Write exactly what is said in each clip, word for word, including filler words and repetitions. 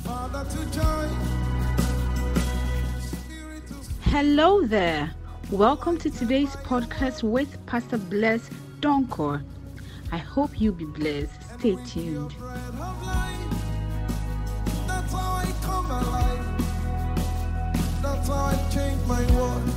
Hello there. Welcome to today's podcast with Pastor Bless Donkor. I hope you'll be blessed. Stay tuned. That's how I come alive. That's how I change my world.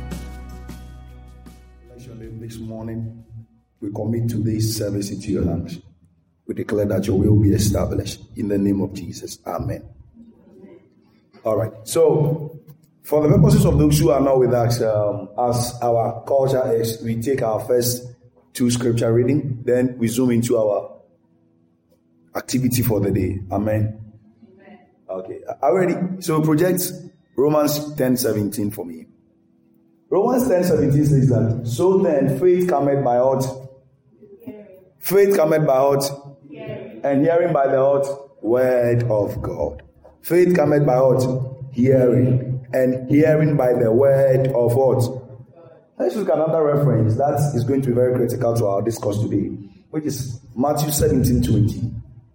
Bless your name this morning. We commit today's service into your hands. We declare that your will be established in the name of Jesus. Amen. All right. So, for the purposes of those who are not with us, um, as our culture is, we take our first two scripture reading, then we zoom into our activity for the day. Amen. Amen. Okay. Already. So project Romans ten seventeen for me. Romans ten seventeen says that, so then faith cometh by what? Hearing. Faith cometh by what? Hearing. And hearing by the what? Word of God. Faith cometh by what? Hearing. And hearing by the word of what? Let's look at another reference that is going to be very critical to our discourse today, which is Matthew seventeen twenty.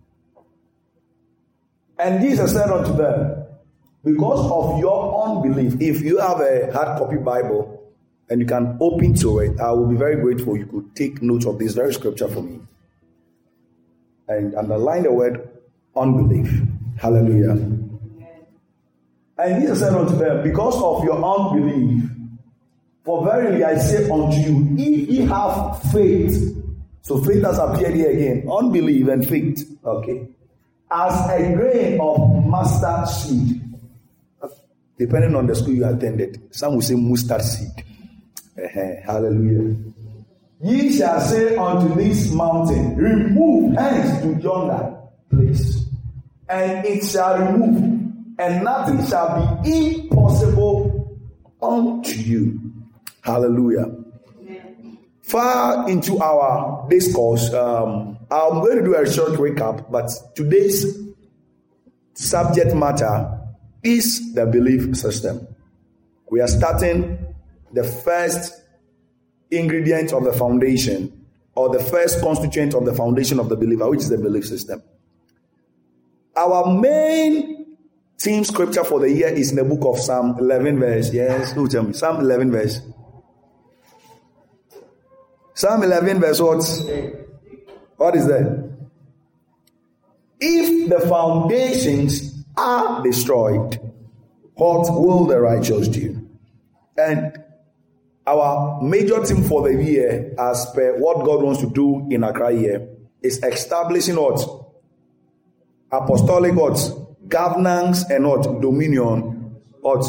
And Jesus said unto them, because of your unbelief, if you have a hard copy Bible and you can open to it, I will be very grateful. You could take note of this very scripture for me and underline the word unbelief. Hallelujah. And Jesus said unto them, because of your unbelief, for verily I say unto you, if ye have faith, so faith has appeared here again, unbelief and faith, okay, as a grain of mustard seed, depending on the school you attended, some will say mustard seed. Hallelujah. Ye shall say unto this mountain, remove hence to yonder place, and it shall remove. And nothing shall be impossible unto you. Hallelujah. Amen. Far into our discourse, um, I'm going to do a short recap, but today's subject matter is the belief system. We are starting the first ingredient of the foundation, or the first constituent of the foundation of the believer, which is the belief system. Our main theme scripture for the year is in the book of Psalm eleven verse. Yes, who tell me? Psalm eleven verse. Psalm eleven verse what? What is that? If the foundations are destroyed, what will the righteous do? And our major theme for the year, as per what God wants to do in Accra here, is establishing what? Apostolic what? Governance and what? Dominion what?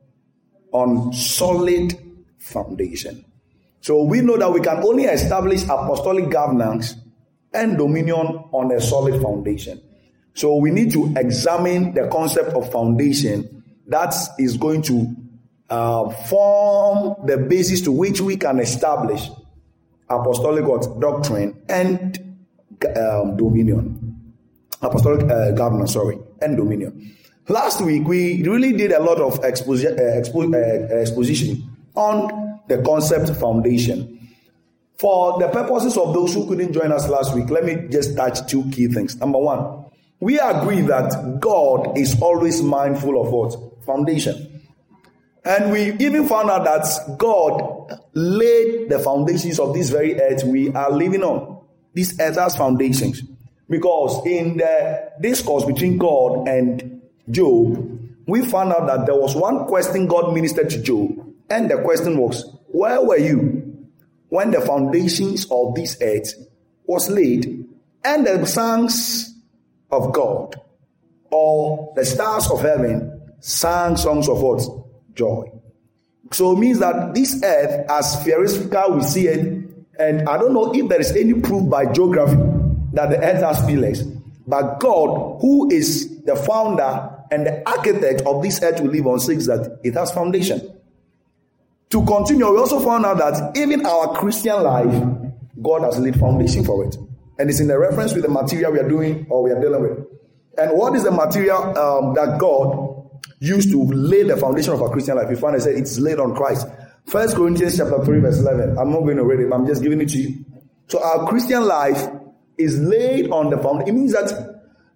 On solid foundation. So we know that we can only establish apostolic governance and dominion on a solid foundation. So we need to examine the concept of foundation that is going to uh, form the basis to which we can establish apostolic what? Doctrine and um, dominion. Apostolic uh, governance, sorry, and dominion. Last week, we really did a lot of exposi- uh, expo- uh, exposition on the concept foundation. For the purposes of those who couldn't join us last week, let me just touch two key things. Number one, we agree that God is always mindful of what? Foundation. And we even found out that God laid the foundations of this very earth we are living on. This earth has foundations. Because in the discourse between God and Job, we found out that there was one question God ministered to Job. And the question was, where were you when the foundations of this earth was laid? And the sons of God, or the stars of heaven, sang songs of what? Joy. So it means that this earth, as theoretical we see it, and I don't know if there is any proof by geography that the earth has pillars, but God, who is the founder and the architect of this earth we live on, says that it has foundation. To continue, we also found out that even our Christian life, God has laid foundation for it, and it's in the reference with the material we are doing or we are dealing with. And what is the material um, that God used to lay the foundation of our Christian life? We find it said it's laid on Christ. First Corinthians chapter three verse eleven. I'm not going to read it, but I'm just giving it to you. So our Christian life is laid on the foundation. It means that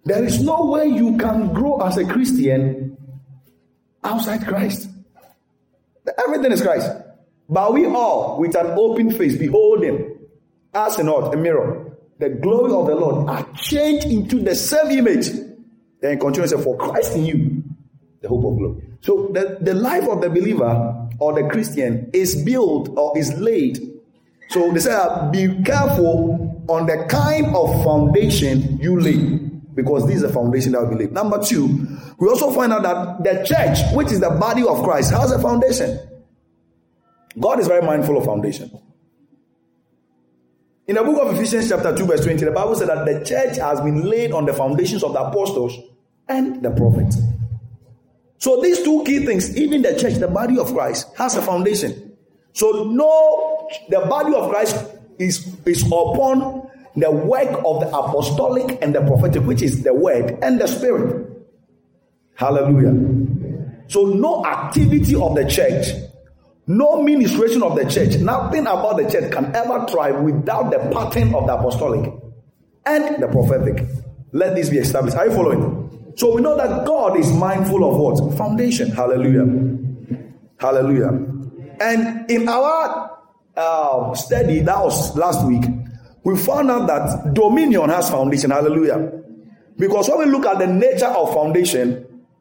There is no way you can grow as a Christian outside Christ. Everything is Christ. But we all, with an open face, behold him, as in what? A mirror. The glory of the Lord are changed into the same image. Then he continues to say, for Christ in you, the hope of glory. So the, the life of the believer or the Christian is built or is laid. So they say, be careful on the kind of foundation you lay, because this is the foundation that will be laid. Number two, we also find out that the church, which is the body of Christ, has a foundation. God is very mindful of foundation. In the book of Ephesians chapter two verse twenty, the Bible said that the church has been laid on the foundations of the apostles and the prophets. So these two key things, even the church, the body of Christ, has a foundation. So no, the body of Christ is, is upon the work of the apostolic and the prophetic, which is the word and the spirit. Hallelujah. So no activity of the church, no ministration of the church, nothing about the church can ever thrive without the pattern of the apostolic and the prophetic. Let this be established. Are you following? So we know that God is mindful of what? Foundation. Hallelujah. Hallelujah. And in our uh, study, that was last week, we found out that dominion has foundation. Hallelujah. Because when we look at the nature of foundation,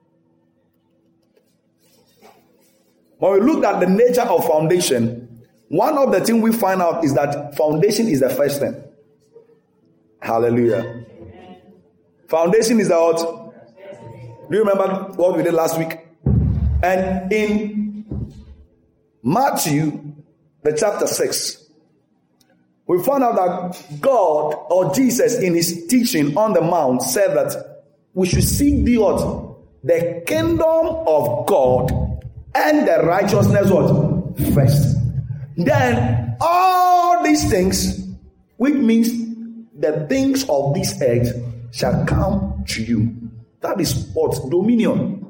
when we look at the nature of foundation, one of the things we find out is that foundation is the first thing. Hallelujah. Foundation is the what? Do you remember what we did last week? And in Matthew, the chapter six, we found out that God or Jesus in his teaching on the mount said that we should seek the what? The kingdom of God and the righteousness what? First. Then all these things, which means the things of this earth, shall come to you. That is what? Dominion.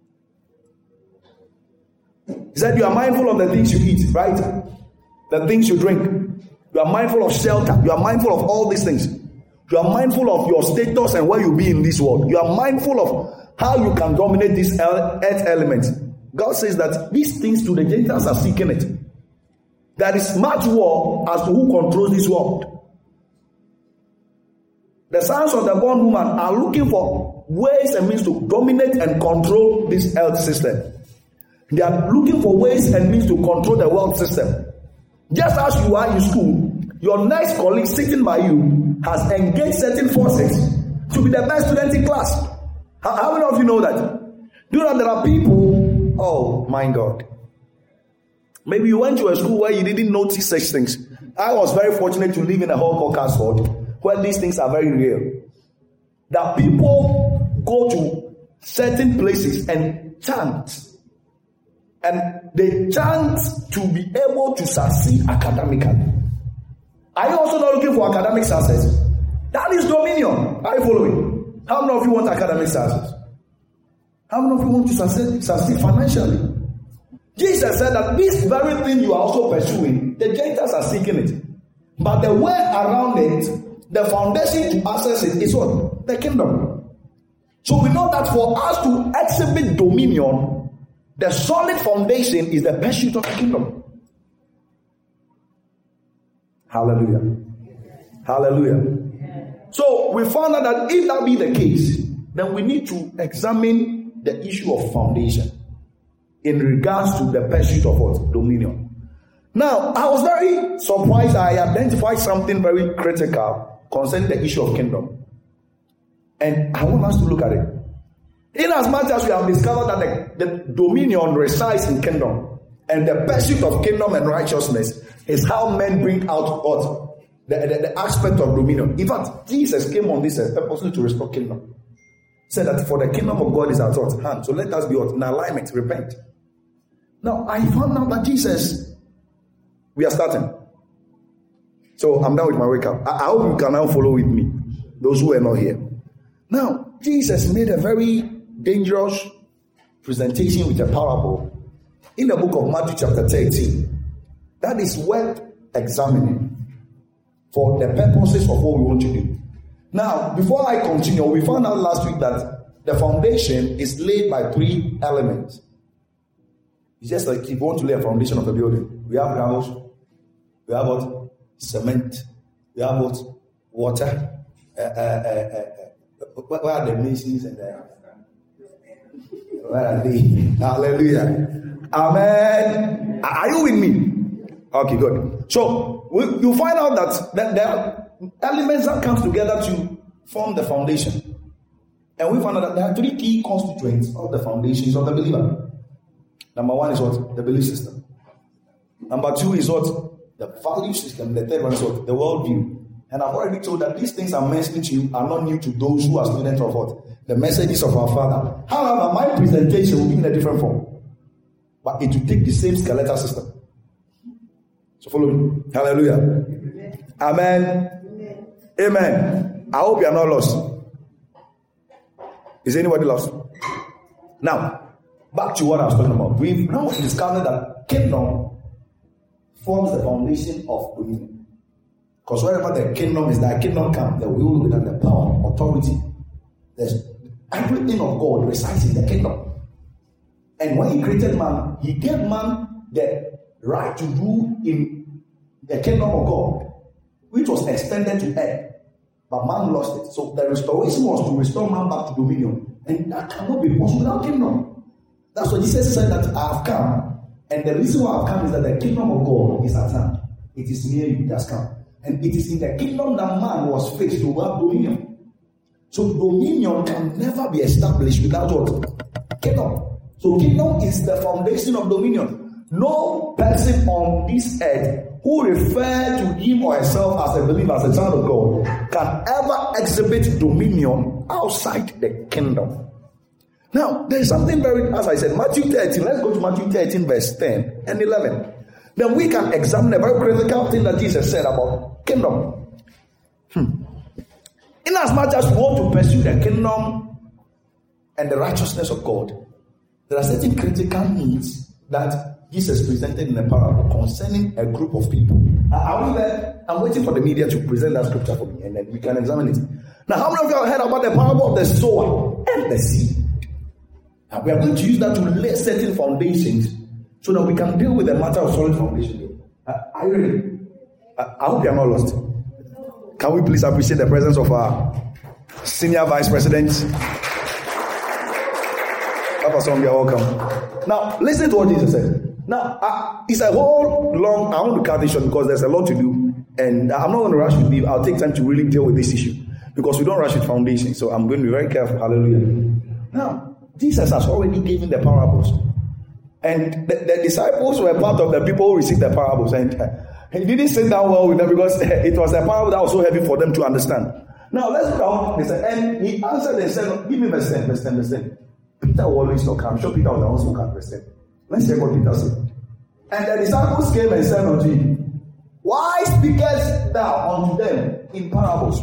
He said you are mindful of the things you eat, right? The things you drink. You are mindful of shelter. You are mindful of all these things. You are mindful of your status and where you be in this world. You are mindful of how you can dominate this earth element. God says that these things to the Gentiles are seeking it. There is much war as to who controls this world. The sons of the born woman are looking for ways and means to dominate and control this health system. They are looking for ways and means to control the world system. Just as you are in school, your next colleague sitting by you has engaged certain forces to be the best student in class. How, how many of you know that? Do you know there are people, oh my God. Maybe you went to a school where you didn't notice such things. I was very fortunate to live in a hall called Casford, where these things are very real. That people go to certain places and chant. And they chant to be able to succeed academically. Are you also not looking for academic success? That is dominion. Are you following? How many of you want academic success? How many of you want to succeed, succeed financially? Jesus said that this very thing you are also pursuing, the Gentiles are seeking it. But the way around it, the foundation to access it is what? The kingdom. So we know that for us to exhibit dominion, the solid foundation is the pursuit of the kingdom. Hallelujah. Hallelujah. So we found out that if that be the case, then we need to examine the issue of foundation in regards to the pursuit of what? Dominion. Now, I was very surprised. I identified something very critical concerning the issue of kingdom. And I want us to look at it. In as much as we have discovered that the, the dominion resides in kingdom, and the pursuit of kingdom and righteousness is how men bring out what? The, the, the aspect of dominion. In fact, Jesus came on this purposely to restore kingdom. He said that for the kingdom of God is at what? Hand. So let us be what? In alignment, repent. Now, I found out that Jesus, we are starting. So I'm done with my wake up. I, I hope you can now follow with me, those who are not here. Now, Jesus made a very dangerous presentation with a parable in the book of Matthew chapter thirteen. That is worth examining for the purposes of what we want to do. Now, before I continue, we found out last week that the foundation is laid by three elements. It's just like if you want to lay a foundation of a building, we have gravel, we have what? Cement, we have what? Water. Uh, uh, uh, uh, where are the masons and the where are they? Hallelujah. Amen. Are you with me? Okay, good. So we, you find out that, that there are elements that comes together to form the foundation. And we found out that there are three key constituents of the foundations of the believer. Number one is what? The belief system. Number two is what? The value system. The third one is what? The worldview. And I've already told that these things I'm mentioning to you are not new to those who are students of what? The messages of our Father. However, my presentation will be in a different form. But it will take the same skeletal system. So follow me. Hallelujah. Amen. Amen. Amen. I hope you are not lost. Is anybody lost? Now, back to what I was talking about. We've now discovered that kingdom forms the foundation of dominion. Because wherever the kingdom is, that kingdom comes, the will, with the power, authority. There's everything of God resides in the kingdom. And when he created man, he gave man the right to rule in the kingdom of God, which was extended to earth. But man lost it. So the restoration was to restore man back to dominion. And that cannot be possible without kingdom. That's what Jesus said, that I have come. And the reason why I have come is that the kingdom of God is at hand. It is near you, it has come. And it is in the kingdom that man was fixed to have dominion. So dominion can never be established without what? Kingdom. So kingdom is the foundation of dominion. No person on this earth who refer to him or herself as a believer, as a child of God, can ever exhibit dominion outside the kingdom. Now, there is something very, as I said, Matthew thirteen. Let's go to Matthew thirteen, verse ten and eleven. Then we can examine a very critical thing that Jesus said about kingdom. Hmm. In as much as we want to pursue the kingdom and the righteousness of God, there are certain critical needs that Jesus presented in a parable concerning a group of people. Are we there? I'm waiting for the media to present that scripture for me, and then we can examine it. Now, how many of you have heard about the parable of the sower and the seed? And we are going to use that to lay certain foundations so that we can deal with the matter of solid foundation here. Uh, are you ready? Uh, I hope you are not lost. Can we please appreciate the presence of our senior vice president? Papa Song, you are welcome. Now, listen to what Jesus said. Now, uh, it's a whole long, I want to cut this short because there's a lot to do. And I'm not going to rush with you. I'll take time to really deal with this issue. Because we don't rush with foundation. So I'm going to be very careful. Hallelujah. Now, Jesus has already given the parables. And the, the disciples were part of the people who received the parables. And uh, he didn't sit down well with them because it was a parable that was so heavy for them to understand. Now, let's look at what they said. And he answered and said, give me verse ten, verse ten, verse ten. Peter will always not come. I'm sure Peter was the one who can verse ten. Let's hear what Peter said. And the disciples came and said unto him, why speakest thou unto them in parables?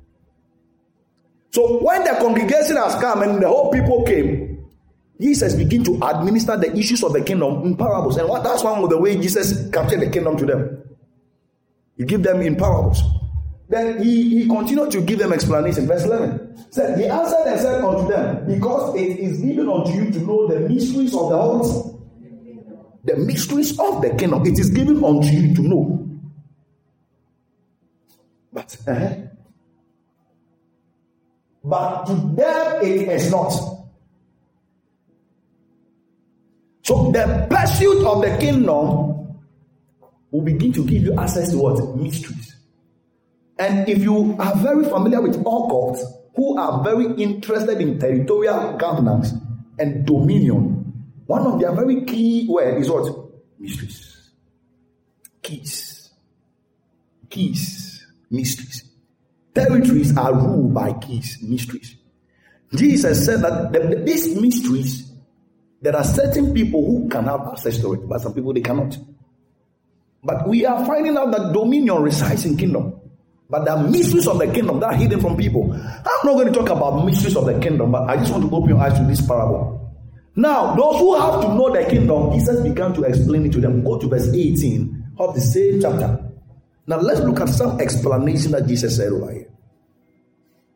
So when the congregation has come and the whole people came, Jesus began to administer the issues of the kingdom in parables. And what, that's one of the way Jesus captured the kingdom to them. He gave them in parables. Then he, he continued to give them explanation. Verse eleven said, he answered and said unto them, because it is given unto you to know the mysteries of the heart. The mysteries of the kingdom. It is given unto you to know. But, uh-huh. but to them it is not. So the pursuit of the kingdom will begin to give you access to what? Mysteries. And if you are very familiar with occults who are very interested in territorial governance and dominion, one of their very key words is what? Mysteries. Keys. Keys. Mysteries. Territories are ruled by keys. Mysteries. Jesus said that the, the, these mysteries, there are certain people who can have access to it, but some people they cannot. But we are finding out that dominion resides in kingdom. But there are mysteries of the kingdom that are hidden from people. I'm not going to talk about mysteries of the kingdom, but I just want to open your eyes to this parable. Now, those who have to know the kingdom, Jesus began to explain it to them. Go to verse eighteen of the same chapter. Now, let's look at some explanation that Jesus said over here.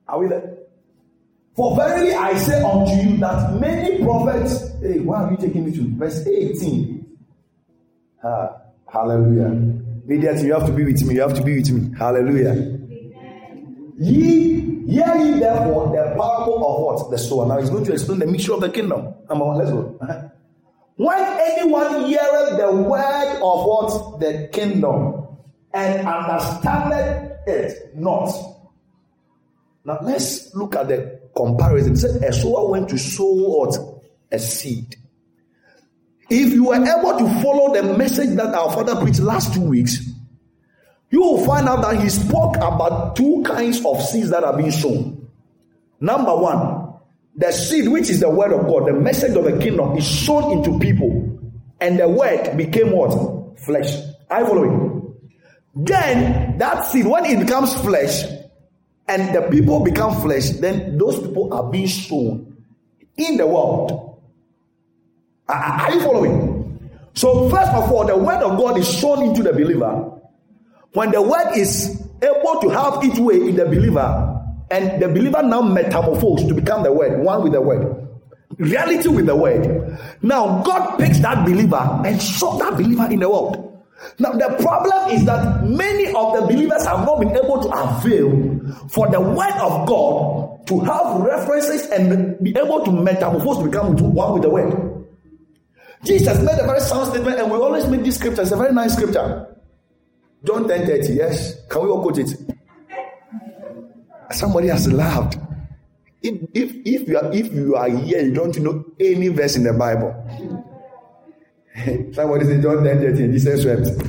Are we there? For verily I say unto you that many prophets. Hey, why are you taking me to verse eighteen? Ah, hallelujah. Media, you have to be with me. You have to be with me. Hallelujah. Amen. Ye, hear ye therefore the parable of what? The sower. Now he's going to explain the mystery of the kingdom. Come on, let's go. Uh-huh. When anyone heareth the word of what? The kingdom, and understandeth it not. Now let's look at the comparison. It said a sower went to sow what? A seed. If you were able to follow the message that our father preached last two weeks, you will find out that he spoke about two kinds of seeds that are being sown. Number one, the seed, which is the word of God, the message of the kingdom, is sown into people, and the word became what? Flesh. Are you following? Then that seed, when it becomes flesh, and the people become flesh, then those people are being sown in the world. Are you following? So first of all, the word of God is sown into the believer. When the word is able to have its way in the believer, and the believer now metamorphosed to become the word, one with the word, reality with the word. Now God picks that believer and sows that believer in the world. Now the problem is that many of the believers have not been able to avail for the word of God to have references and be able to metamorphose to become one with the word. Jesus made a very sound statement, and we always make this scripture. It's a very nice scripture. John ten thirty, yes. Can we all quote it? Somebody has laughed. If, if, if, you are, if you are here, you don't know any verse in the Bible. Somebody said John ten thirty, Jesus wept.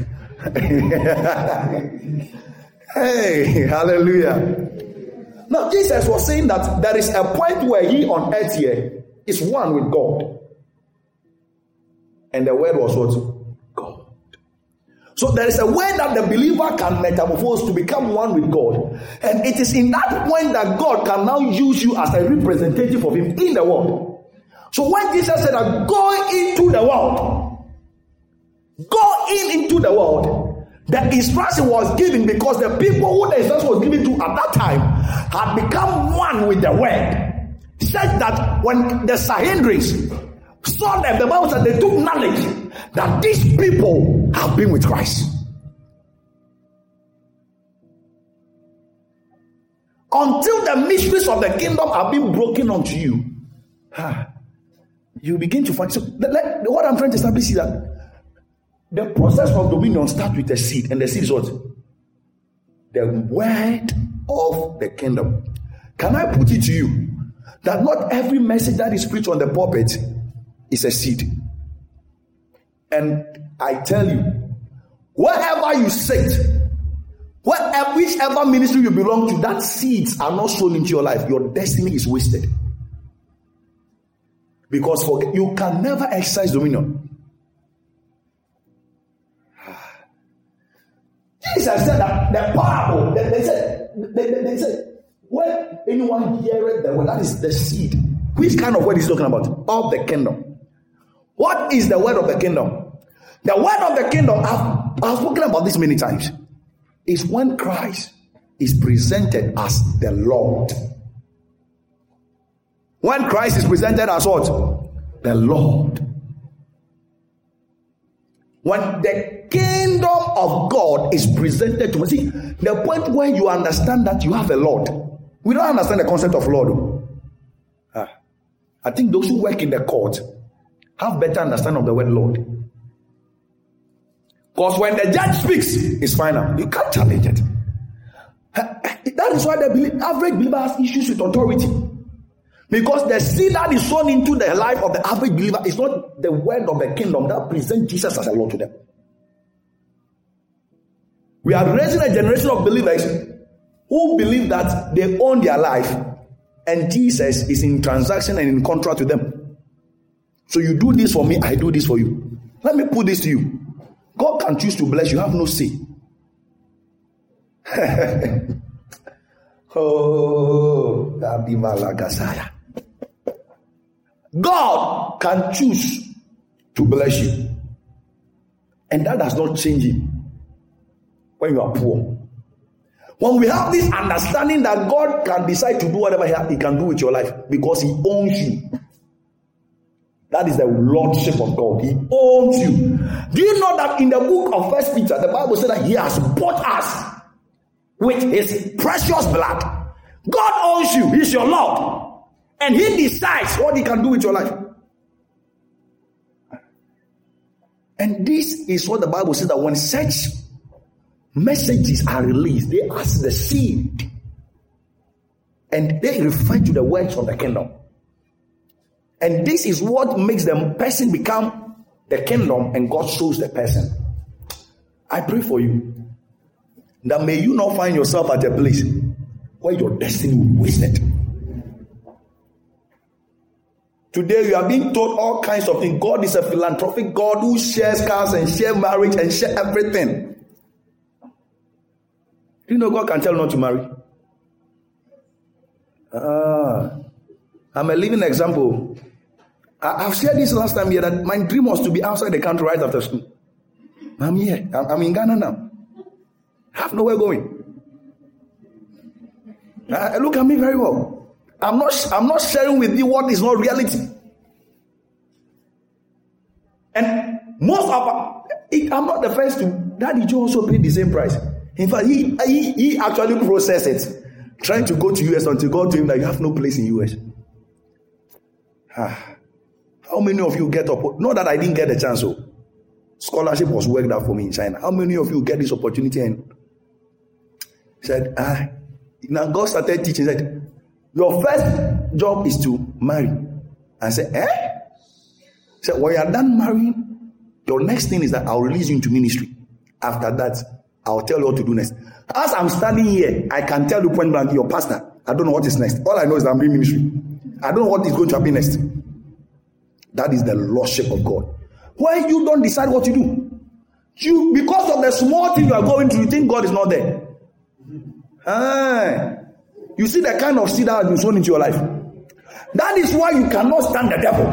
Hey, hallelujah. Now, Jesus was saying that there is a point where he on earth here is one with God. And the word was what? God. So there is a way that the believer can metamorphose to become one with God. And it is in that point that God can now use you as a representative of him in the world. So when Jesus said that go into the world, go in into the world, the instruction was given because the people who the instruction was given to at that time had become one with the word. Such that when the Sanhedrin saw them, the Bible said they took knowledge that these people have been with Christ. Until the mysteries of the kingdom are being broken unto you, you begin to find. So what I'm trying to establish is that the process of dominion starts with a seed, and the seed is what? The word of the kingdom. Can I put it to you that not every message that is preached on the pulpit is a seed? And I tell you, wherever you sit, whatever, whichever ministry you belong to, that seeds are not sown into your life, your destiny is wasted. Because for, you can never exercise dominion. Jesus said that the parable, they, they said, they, they, they said, when anyone heareth the word, that is the seed. Which kind of word is he talking about? Of the kingdom. What is the word of the kingdom? The word of the kingdom, I've, I've spoken about this many times, is when Christ is presented as the Lord. When Christ is presented as what? The Lord. When the kingdom of God is presented to you, see, the point where you understand that you have a Lord. We don't understand the concept of Lord. Ah, I think those who work in the court have better understanding of the word Lord. Because when the judge speaks, it's final. You can't challenge it. That is why the average believer has issues with authority. Because the seed that is sown into the life of the average believer is not the word of the kingdom that presents Jesus as a Lord to them. We are raising a generation of believers who believe that they own their life and Jesus is in transaction and in contract with them. So you do this for me, I do this for you. Let me put this to you. God can choose to bless you, have no say. Oh, God can choose to bless you, and that does not change him when you are poor. When we have this understanding that God can decide to do whatever he, he can do with your life because he owns you. That is the lordship of God. He owns you. Do you know that in the book of First Peter, the Bible says that he has bought us with his precious blood. God owns you. He's your Lord. And he decides what he can do with your life. And this is what the Bible says, that when such messages are released, they ask the seed. And they refer to the words of the kingdom. And this is what makes the person become the kingdom, and God shows the person. I pray for you that may you not find yourself at a place where your destiny will be wasted. Today you are being told all kinds of things. God is a philanthropic God who shares cars and shares marriage and shares everything. Do you know God can tell you not to marry? Ah, I'm a living example. I, I've shared this last time here that my dream was to be outside the country right after school. I'm here. I'm, I'm in Ghana now. I have nowhere going. Uh, look at me very well. I'm not. I'm not sharing with you what is not reality. And most of it, I'm not the first to. Daddy Joe also paid the same price. In fact, he he, he actually processed it, trying to go to U S until God told him that you have no place in U S. Ah, how many of you get up? Not that I didn't get a chance. So scholarship was worked out for me in China. How many of you get this opportunity and said, ah, now God started teaching. Said, your first job is to marry. I said, eh? He said, when you are done marrying, your next thing is that I'll release you into ministry. After that, I'll tell you what to do next. As I'm standing here, I can tell you point blank, your pastor, I don't know what is next. All I know is that I'm doing ministry. I don't know what is going to happen next. That is the lordship of God. Where you don't decide what to do. You, because of the small thing you are going through, you think God is not there. Ah. You see the kind of seed that has been sown into your life. That is why you cannot stand the devil.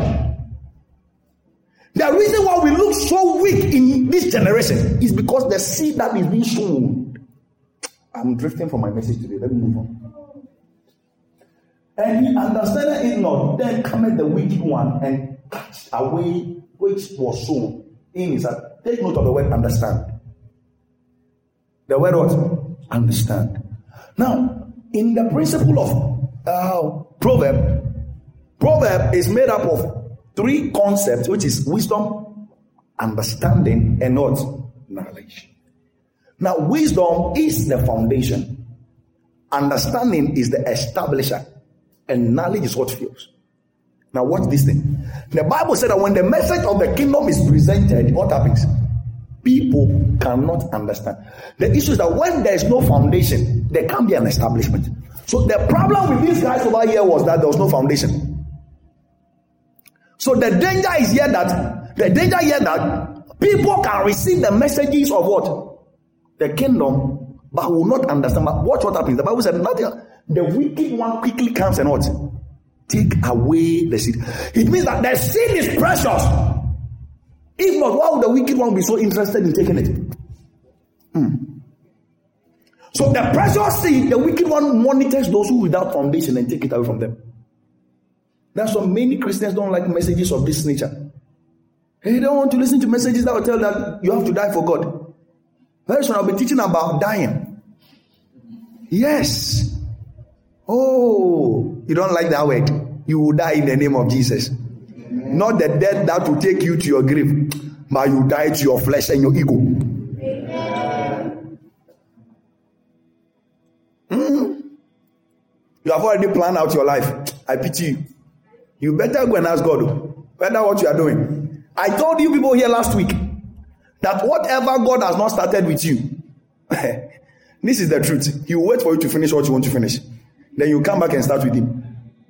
The reason why we look so weak in this generation is because the seed that is being sown. I'm drifting from my message today. Let me move on. And he understood it not. Then cometh the wicked one and catch away which was sown in his heart. Take note of the word understand. The word what? Understand. Now, in the principle of uh, proverb, proverb is made up of three concepts, which is wisdom, understanding, and what? Knowledge. Now, wisdom is the foundation, understanding is the establisher, and knowledge is what fuels. Now, watch this thing. The Bible said that when the message of the kingdom is presented, what happens? People cannot understand. The issue is that when there is no foundation, there can't be an establishment. So the problem with these guys over here was that there was no foundation. So the danger is here that the danger here that people can receive the messages of what? The kingdom, but will not understand. But watch what happens. The Bible said nothing. The wicked one quickly comes and what? Take away the seed. It means that the seed is precious. If not, why would the wicked one be so interested in taking it? Hmm. So the precious seed, the wicked one monitors those who without foundation and take it away from them. That's why many Christians don't like messages of this nature. They don't want to listen to messages that will tell that you have to die for God. Very soon I'll be teaching about dying. Yes. Oh, you don't like that word? You will die in the name of Jesus. Not the death that will take you to your grave, but you die to your flesh and your ego. Mm-hmm. You have already planned out your life. I pity you. You better go and ask God whether what you are doing. I told you people here last week that whatever God has not started with you, this is the truth. He will wait for you to finish what you want to finish. Then you come back and start with him.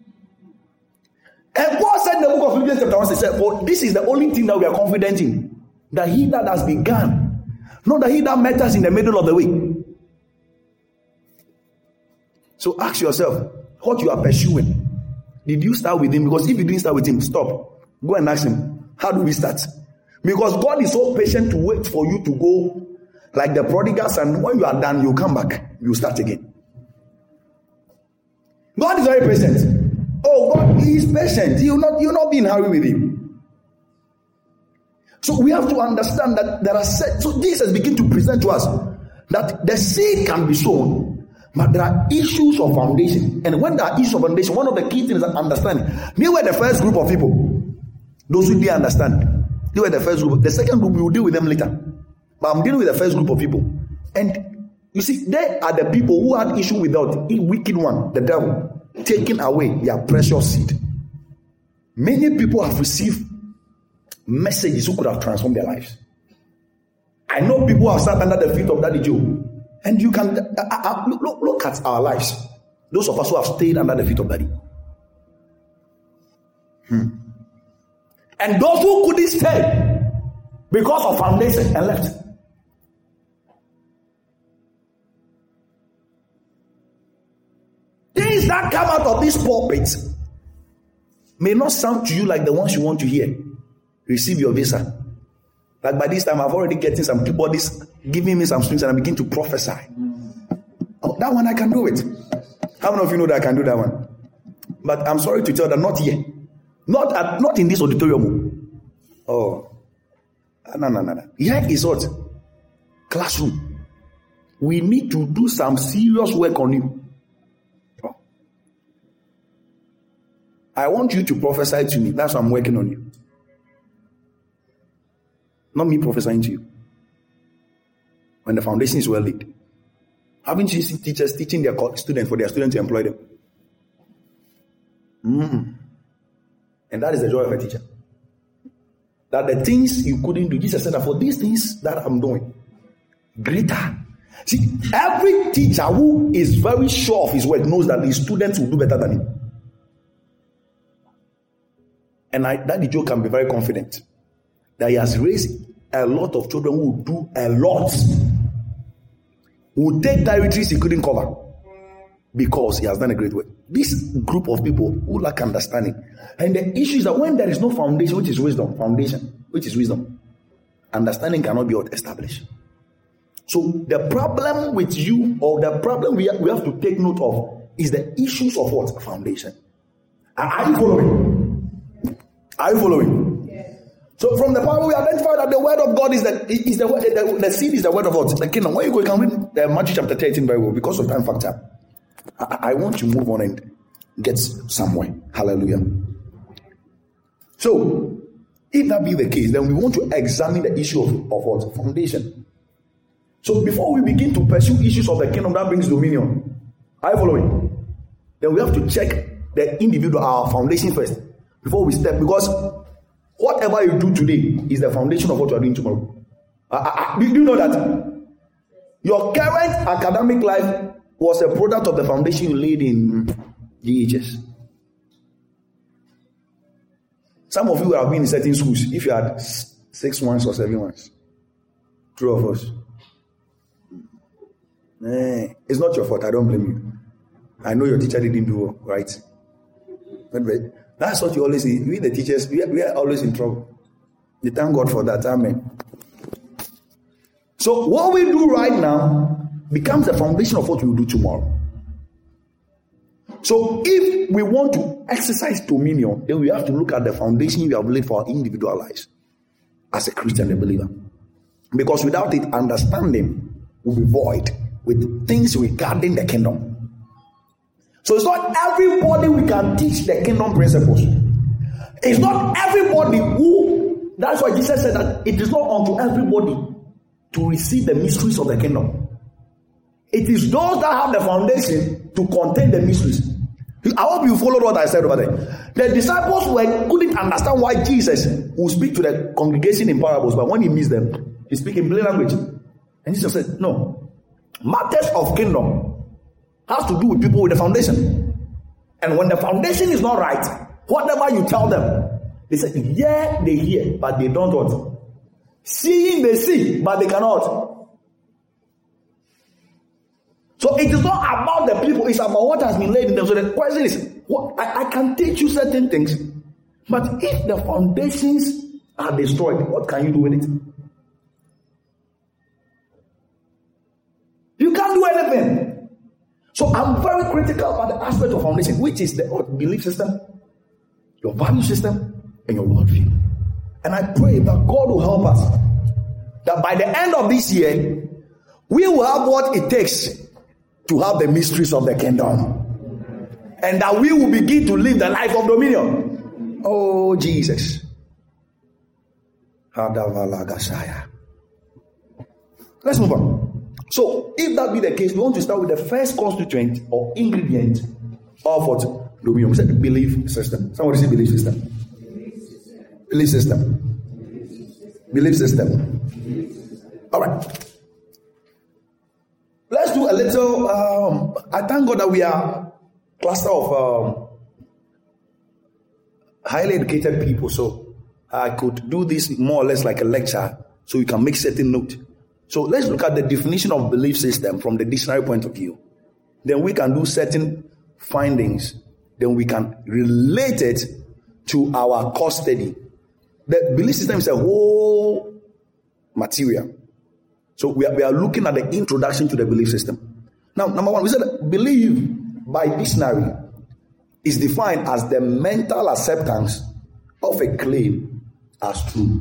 And Paul said in the book of Philippians chapter one, he said, well, this is the only thing that we are confident in. That he that has begun, not that he that met us in the middle of the way. So ask yourself, what you are pursuing. Did you start with him? Because if you didn't start with him, stop. Go and ask him, how do we start? Because God is so patient to wait for you to go. Like the prodigal son, when you are done, you come back, you start again. God is very patient. Oh, God is patient. He will not, you will not be in a hurry with him. So we have to understand that there are set. So Jesus begin to present to us that the seed can be sown, but there are issues of foundation. And when there are issues of foundation, one of the key things is understanding. They were the first group of people. Those who didn't understand. They were the first group. The second group, we will deal with them later. But I'm dealing with the first group of people. And you see, they are the people who had issue with the wicked one, the devil, taking away their precious seed. Many people have received messages who could have transformed their lives. I know people who have sat under the feet of Daddy Joe. And you can uh, uh, look, look at our lives. Those of us who have stayed under the feet of Daddy. Hmm. And those who couldn't stay because of foundation and left. Things that come out of these pulpits may not sound to you like the ones you want to hear. Receive your visa. Like by this time, I've already getting some keyboardists giving me some strings and I begin to prophesy. Oh, that one I can do it. How many of you know that I can do that one? But I'm sorry to tell that not here. Not at, not in this auditorium. Oh. No, no, no, no. Here is what? Classroom. We need to do some serious work on you. Oh. I want you to prophesy to me. That's why I'm working on you. Not me prophesying to you. When the foundation is well laid. Haven't you seen teachers teaching their students for their students to employ them? Mm. And that is the joy of a teacher. That the things you couldn't do, Jesus said that for these things that I'm doing, greater. See, every teacher who is very sure of his work knows that his students will do better than him. And I, Daddy Joe can be very confident that he has raised a lot of children who will do a lot, who will take territories he couldn't cover because he has done a great work. This group of people who lack understanding, and the issue is that when there is no foundation, which is wisdom, foundation, which is wisdom, understanding cannot be established. So the problem with you, or the problem we have, we have to take note of, is the issues of what? Foundation. Are, are you following? Are you following? So from the Bible, we identify that the word of God is the is the, the the seed is the word of God, the kingdom. When you go, you can read uh, Matthew chapter thirteen very well because of time factor. I, I want to move on and get somewhere. Hallelujah. So, if that be the case, then we want to examine the issue of, of what? Foundation. So before we begin to pursue issues of the kingdom that brings dominion, are you following? Then we have to check the individual, our foundation first, before we step, because whatever you do today is the foundation of what you are doing tomorrow. Uh, uh, do you know that? Your current academic life was a product of the foundation you laid in G H S. Some of you have been in certain schools. If you had six months or seven months, two of us. Eh, it's not your fault. I don't blame you. I know your teacher didn't do right. But, but that's what you always see. We, the teachers, we are, we are always in trouble. We thank God for that. Amen. So what we do right now becomes the foundation of what we will do tomorrow. So if we want to exercise dominion, then we have to look at the foundation we have laid for our individual lives as a Christian and believer. Because without it, understanding will be void with things regarding the kingdom. So it's not everybody we can teach the kingdom principles. It's not everybody who, that's why Jesus said that it is not unto everybody to receive the mysteries of the kingdom. It is those that have the foundation to contain the mysteries. I hope you followed what I said over there. The disciples were, couldn't understand why Jesus would speak to the congregation in parables, but when he meets them, he speaks in plain language. And Jesus said, no. Matters of kingdom has to do with people with the foundation. And when the foundation is not right, whatever you tell them, they say, yeah, they hear, but they don't what? Seeing, they see, but they cannot. So it is not about the people, it's about what has been laid in them. So the question is, what, I, I can teach you certain things, but if the foundations are destroyed, what can you do with it? everything. So I'm very critical about the aspect of foundation, which is the belief system, your value system, and your worldview. And I pray that God will help us, that by the end of this year, we will have what it takes to have the mysteries of the kingdom. And that we will begin to live the life of dominion. Oh, Jesus. Let's move on. So, if that be the case, we want to start with the first constituent or ingredient of what? Dominion. We said belief system. Somebody say belief system. Belief system. Belief system. All right. Let's do a little. Um, I thank God that we are a cluster of um, highly educated people. So I could do this more or less like a lecture, so you can make certain notes. So let's look at the definition of belief system from the dictionary point of view. Then we can do certain findings. Then we can relate it to our course study. The belief system is a whole material. So we are, we are looking at the introduction to the belief system. Now, number one, we said belief by dictionary is defined as the mental acceptance of a claim as true.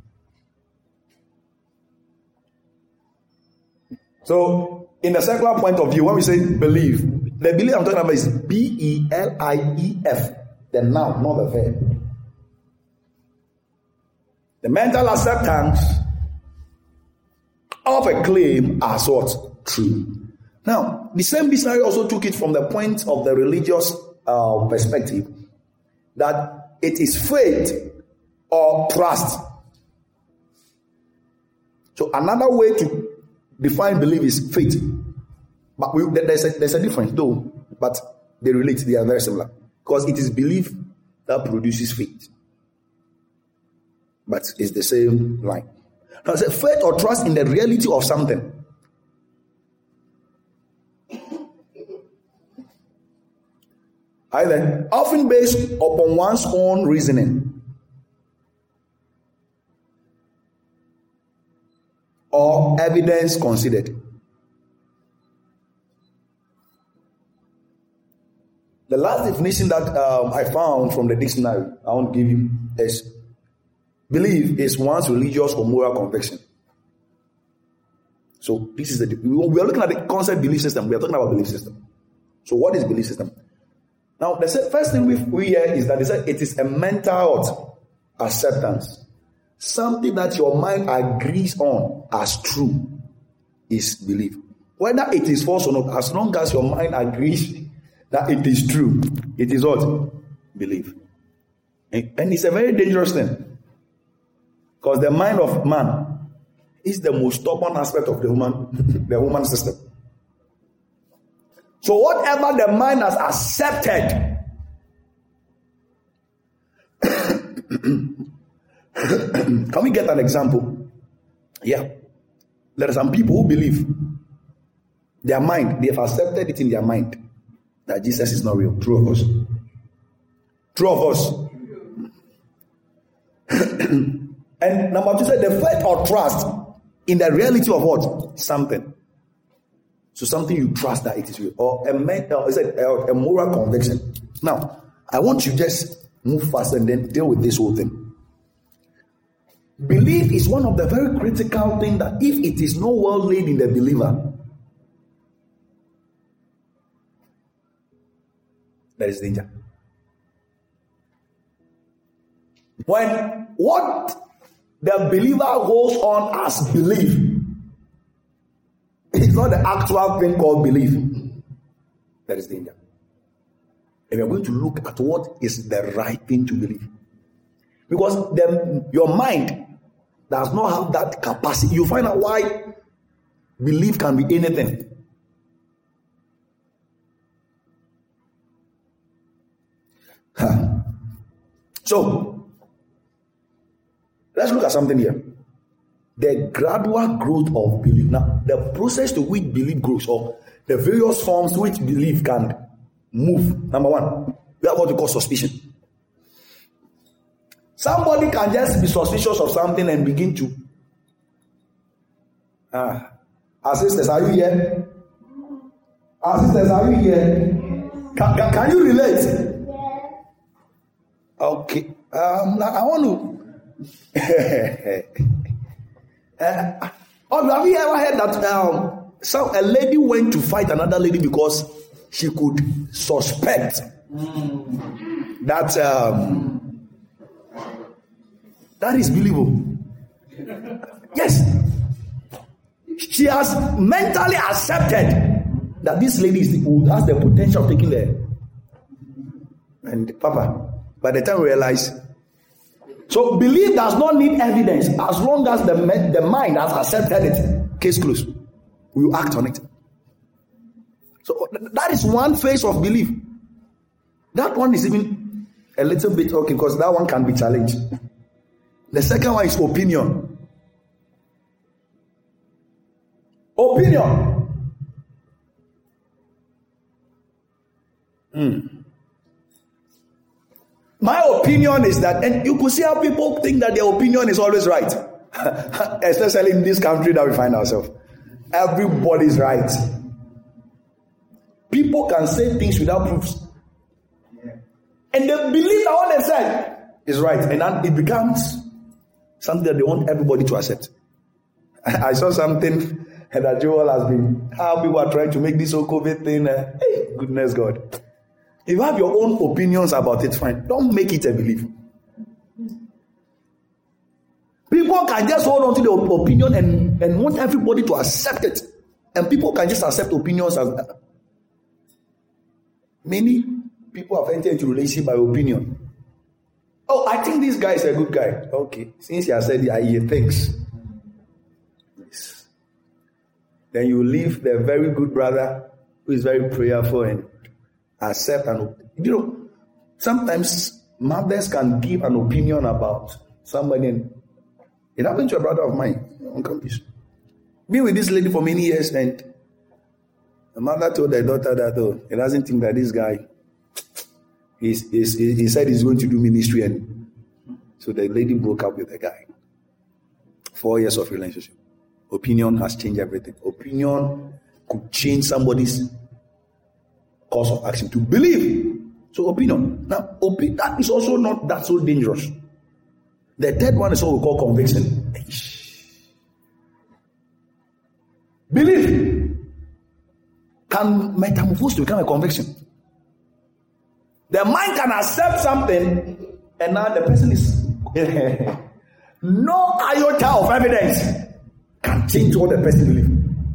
So, in the secular point of view, when we say belief, the belief I'm talking about is B E L I E F, the noun, not the verb. The mental acceptance of a claim as what? True. Now, the same dictionary also took it from the point of the religious uh, perspective, that it is faith or trust. So another way to define belief is faith. But we, there's, a, there's a difference though, but they relate, they are very similar. Because it is belief that produces faith. But it's the same line. Now, it's faith or trust in the reality of something. Either often based upon one's own reasoning or evidence considered. The last definition that um, I found from the dictionary I want to give you is belief is one's religious or moral conviction. So this is the we are looking at the concept belief system. We are talking about belief system. So what is belief system? Now the first thing we, we hear is that they say it is a mental acceptance, something that your mind agrees on as true is belief. Whether it is false or not, as long as your mind agrees that it is true, it is what? Belief. And, and it's a very dangerous thing. Because the mind of man is the most stubborn aspect of the human, the human system. So whatever the mind has accepted, can we get an example? Yeah. There are some people who believe their mind, they have accepted it in their mind that Jesus is not real. True of us. True of us. And number two said the faith or trust in the reality of what? Something. So something you trust that it is real. Or a mental, is it a, a moral conviction. Now, I want you to just move fast and then deal with this whole thing. Belief is one of the very critical things that if it is not well laid in the believer, there is danger. When what the believer holds on as belief, it's not the actual thing called belief, there is danger. And we are going to look at what is the right thing to believe. Because the, your mind does not have that capacity. You find out why belief can be anything. Huh. So, let's look at something here. The gradual growth of belief. Now, the process to which belief grows, or the various forms to which belief can move. Number one, we have what we call suspicion. Somebody can just be suspicious of something and begin to. Ah, our sisters, are you here? Our sisters, are you here? Can, can, can you relate? Yeah. Okay. Um, I want to. uh, oh, have you ever heard that um, so a lady went to fight another lady because she could suspect mm. that um, that is believable? Yes. She has mentally accepted that this lady is the, who has the potential of taking the. And Papa, by the time we realize, so belief does not need evidence as long as the, the mind has accepted it. Case closed. We will act on it. So that is one phase of belief. That one is even a little bit okay because that one can be challenged. The second one is opinion. Opinion. Hmm. My opinion is that, and you could see how people think that their opinion is always right, especially in this country that we find ourselves. Everybody's right. People can say things without proofs, and they believe that what they said is right, and then it becomes something that they want everybody to accept. I saw something that Joel has been, how people are trying to make this whole COVID thing. Uh, hey, goodness God. If you have your own opinions about it, fine. Don't make it a belief. People can just hold on to their opinion and, and want everybody to accept it. And people can just accept opinions as many people have entered into relationship by opinion. Oh, I think this guy is a good guy. Okay. Since he has said yeah, he thinks. Yes. Then you leave the very good brother who is very prayerful and accept an, you know, sometimes mothers can give an opinion about somebody. And it happened to a brother of mine on campus. Been with this lady for many years, and the mother told the daughter that oh, he doesn't think that this guy is, is, is he said he's going to do ministry, and so the lady broke up with the guy. Four years of relationship. Opinion has changed everything. Opinion could change somebody's course of action to believe. So opinion. Now, opi- that is also not that so dangerous. The third one is what we call conviction. Belief can metamorphose to become a conviction. The mind can accept something, and now the person is no iota of evidence can change what the person believes.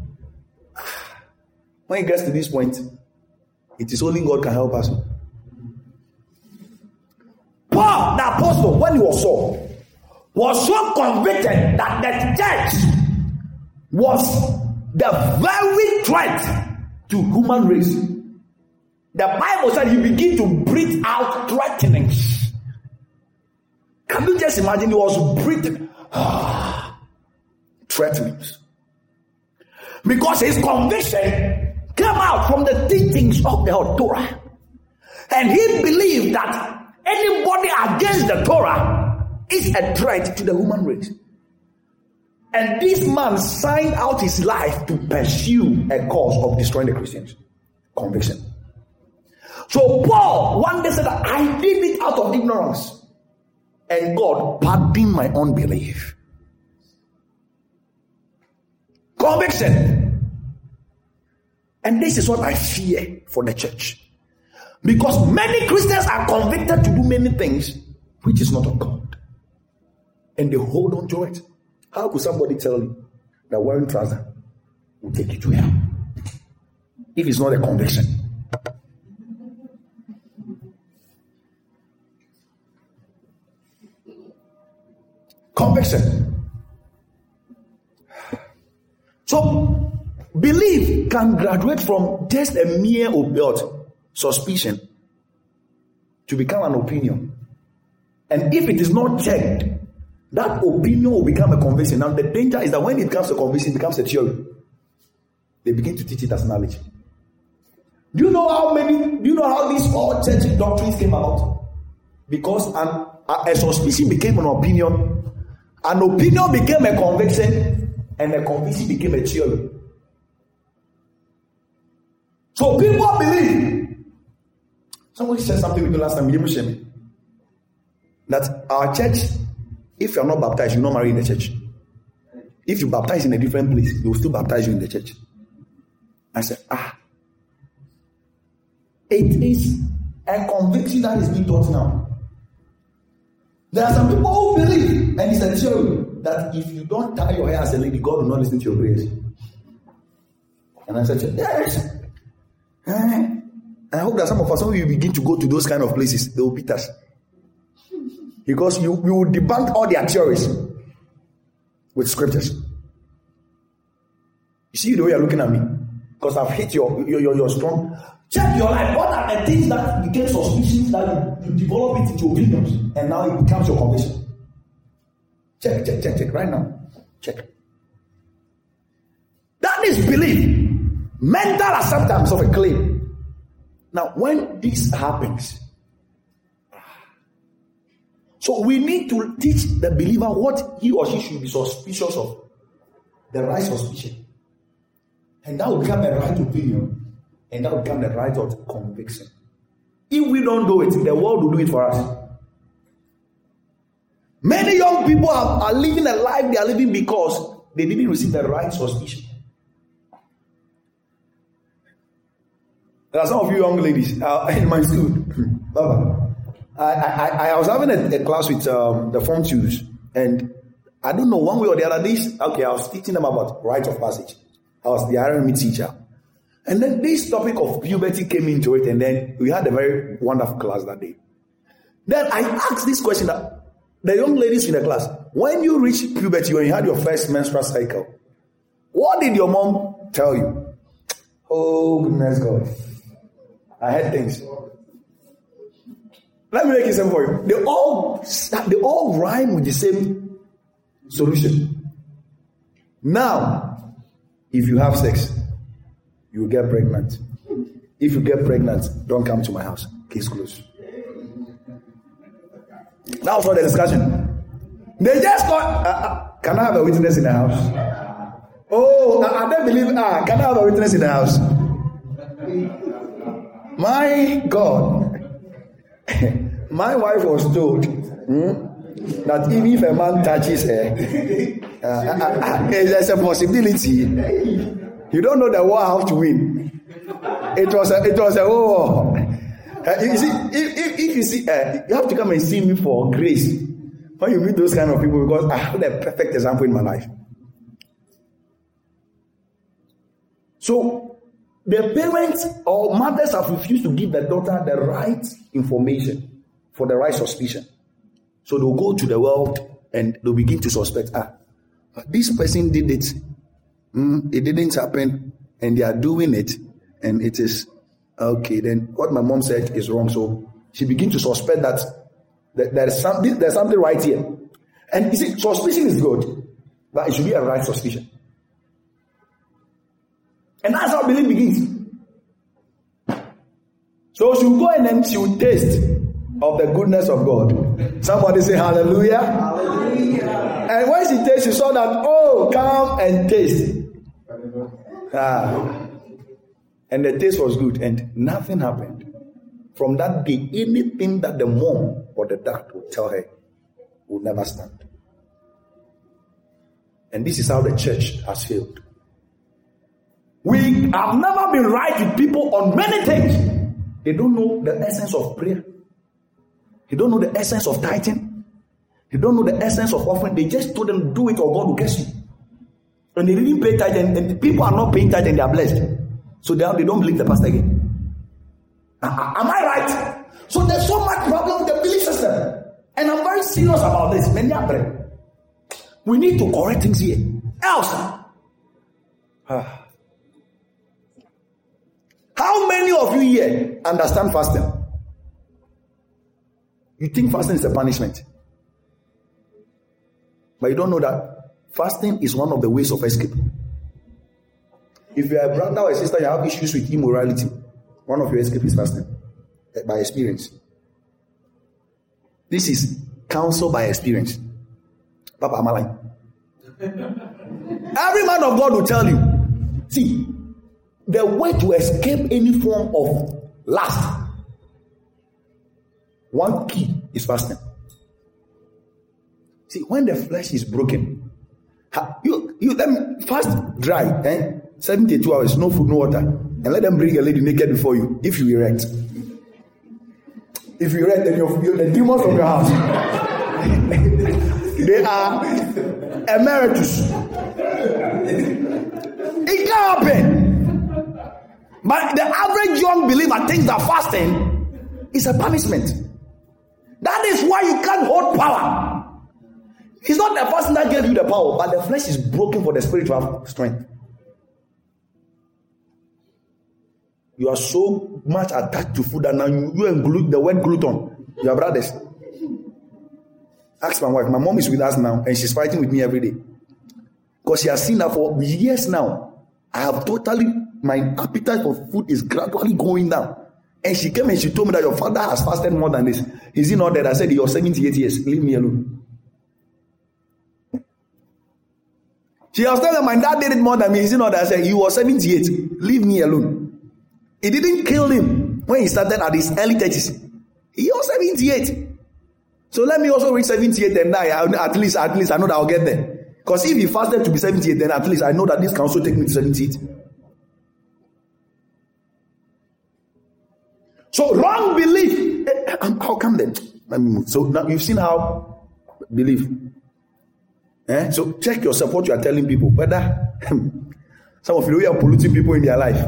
When it gets to this point, it is only God can help us. Paul, the apostle, when he was Saul, was so convicted that the church was the very threat to human race. The Bible said he began to breathe out threatenings. Can you just imagine he was breathing threatenings? Because his conviction came out from the teachings of the Torah. And he believed that anybody against the Torah is a threat to the human race. And this man signed out his life to pursue a cause of destroying the Christians. Conviction. So Paul one day said that I did it out of ignorance. And God pardoned my unbelief. Conviction. And this is what I fear for the church. Because many Christians are convicted to do many things which is not of God. And they hold on to it. How could somebody tell you that wearing trousers will take you to hell? If it's not a conviction. Conviction. So, belief can graduate from just a mere suspicion to become an opinion. And if it is not checked, that opinion will become a conviction. Now, the danger is that when it becomes a conviction, it becomes a theory. They begin to teach it as knowledge. Do you know how many, do you know how these all church doctrines came about? Because an, a, a suspicion became an opinion, an opinion became a conviction, and a conviction became a theory. So people believe. Somebody said something with me last time. You didn't share me. That our church, if you are not baptized, you will not marry in the church. If you baptize in a different place, they will still baptize you in the church. I said, ah. It is a conviction that is being taught now. There are some people who believe, and it's a theory, that if you don't tie your hair as a lady, God will not listen to your prayers. And I said, yes. I hope that some of us, when we begin to go to those kind of places, they will beat us. Because you, you will debunk all their theories with scriptures. You see the way you're looking at me? Because I've hit your, your, your, your strong. Check your life. What are the things that became suspicions that you, you develop it into opinions and now it becomes your conviction? Check, check, check, check. Right now. Check. That is belief. Mental acceptance of a claim. Now, when this happens, so we need to teach the believer what he or she should be suspicious of. The right suspicion. And that will become the right opinion. And that will become the right of conviction. If we don't do it, the world will do it for us. Many young people are, are living a life they are living because they didn't receive the right suspicion. There are some of you young ladies uh, in my school. I, I, I was having a, a class with um, the form twos, and I don't know, one way or the other, this, okay, I was teaching them about rites of passage. I was the R M E teacher. And then this topic of puberty came into it, and then we had a very wonderful class that day. Then I asked this question that the young ladies in the class, when you reach puberty, when you had your first menstrual cycle, what did your mom tell you? Oh, goodness God. I had things. Let me make it simple for you. They all, they all rhyme with the same solution. Now, if you have sex, you will get pregnant. If you get pregnant, don't come to my house. Case closed. That was all the discussion. They just thought, uh, uh, can I have a witness in the house? Oh, I, I don't believe, ah, can I have a witness in the house? My God. My wife was told hmm, that even if a man touches her, uh, uh, uh, there's a possibility. You don't know the war how to win. It was a, it was a war. Uh, you see, if, if, if you see, uh, you have to come and see me for grace when you meet those kind of people, because I have the perfect example in my life. So the parents or mothers have refused to give the daughter the right information for the right suspicion. So they'll go to the world and they'll begin to suspect, ah, this person did it. Mm, it didn't happen, and they are doing it, and it is okay. Then what my mom said is wrong. So she begins to suspect that, that there's something, there's something right here. And you see, suspicion is good, but it should be a right suspicion. And that's how belief begins. So she'll go and then she'll taste of the goodness of God. Somebody say hallelujah. Hallelujah. And when she tastes, she saw that, oh, come and taste. Ah. And the taste was good, and nothing happened. From that day, anything that the mom or the dad would tell her would never stand. And this is how the church has failed. We have never been right with people on many things. They don't know the essence of prayer. They don't know the essence of tithing. They don't know the essence of offering. They just told them, do it or God will curse you. And they didn't pay tithe, and, and people are not paying tithe and they are blessed. So they, they don't believe the pastor again. Uh, am I right? So there's so much problem with the belief system. And I'm very serious about this. We need to correct things here. Else. How many of you here understand fasting? You think fasting is a punishment. But you don't know that fasting is one of the ways of escape. If you are a brother or a sister, you have issues with immorality, one of your escape is fasting. By experience. This is counsel by experience. Papa, am I lying? Every man of God will tell you, see, the way to escape any form of lust, one key is fasting. See, when the flesh is broken, you you let me fast dry, eh? seventy-two hours, no food, no water, and let them bring a lady naked before you. If you erect, if you erect, then you're, you're the demons from your house. They are emeritus. It can happen. But the average young believer thinks that fasting is a punishment. That is why you can't hold power. It's not the fasting that gave you the power, but the flesh is broken for the spirit to have strength. You are so much attached to food that now you, you and glu- the word gluten, you are brothers. Ask my wife. My mom is with us now, and she's fighting with me every day. Because she has seen that for years now. I have totally, my appetite for food is gradually going down. And she came and she told me that your father has fasted more than this. Is he not dead? I said, you're seventy-eight years. Leave me alone. She was telling me, my dad did it more than me. Is he not dead? I said, he was seventy-eight. Leave me alone. It didn't kill him when he started at his early thirties. He was seventy-eight. So let me also reach seventy-eight and die. At least, at least I know that I'll get there. Because if he fasted to be seventy-eight, then at least I know that this can also take me to seventy-eight. So wrong belief. How come then? Let me move. So now you've seen how belief. Eh? So check yourself what you are telling people. Whether some of you are polluting people in their life.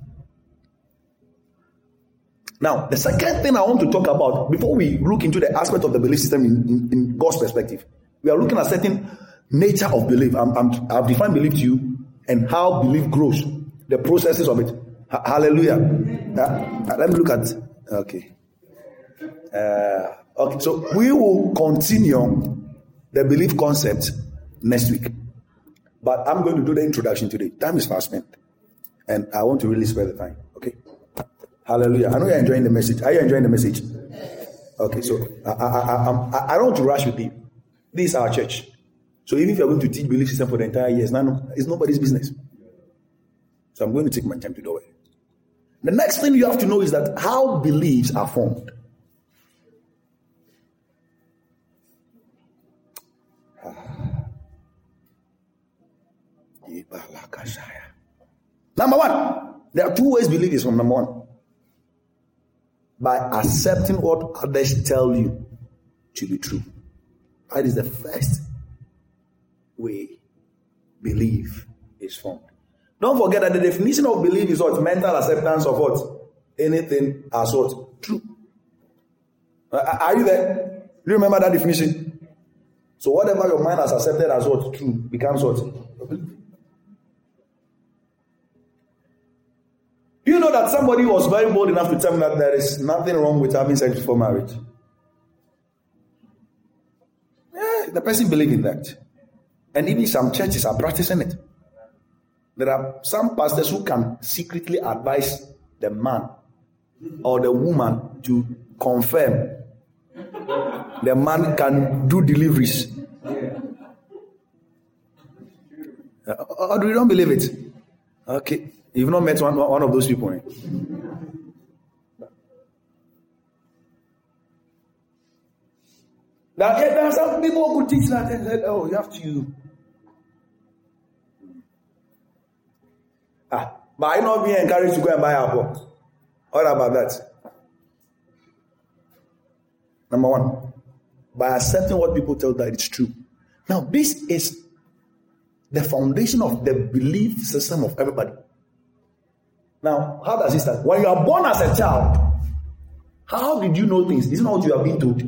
Now, the second thing I want to talk about before we look into the aspect of the belief system in, in, in God's perspective, we are looking at certain nature of belief. I'm, I'm, I've defined belief to you and how belief grows, the processes of it. H- hallelujah. Uh, let me look at. Okay. Uh, okay. So we will continue the belief concept next week, but I'm going to do the introduction today. Time is fast spent, and I want to really spare the time. Okay. Hallelujah. I know you're enjoying the message. Are you enjoying the message? Okay. So I I I, I, I don't want to rush with you. This is our church. So even if you're going to teach belief system for the entire year, it's, not, it's nobody's business. So I'm going to take my time to do it. The next thing you have to know is that how beliefs are formed. Number one, there are two ways belief is from. Number one, by accepting what others tell you to be true. That is the first way belief is formed. Don't forget that the definition of belief is what? Mental acceptance of what? Anything as what? True. Are you there? Do you remember that definition? So whatever your mind has accepted as what? True becomes what? Do you know that somebody was very bold enough to tell me that there is nothing wrong with having sex before marriage? Yeah, the person believed in that. And even some churches are practicing it. There are some pastors who can secretly advise the man or the woman to confirm the man can do deliveries. Or do you don't believe it? Okay. You've not met one, one of those people. Eh? Now, yeah, there are some people who teach that and said, oh, you have to. Ah, but I not being encouraged to go and buy a book. What about that? Number one, by accepting what people tell that it's true. Now, this is the foundation of the belief system of everybody. Now, how does it start? When you are born as a child, how did you know things? Isn't what you have been told?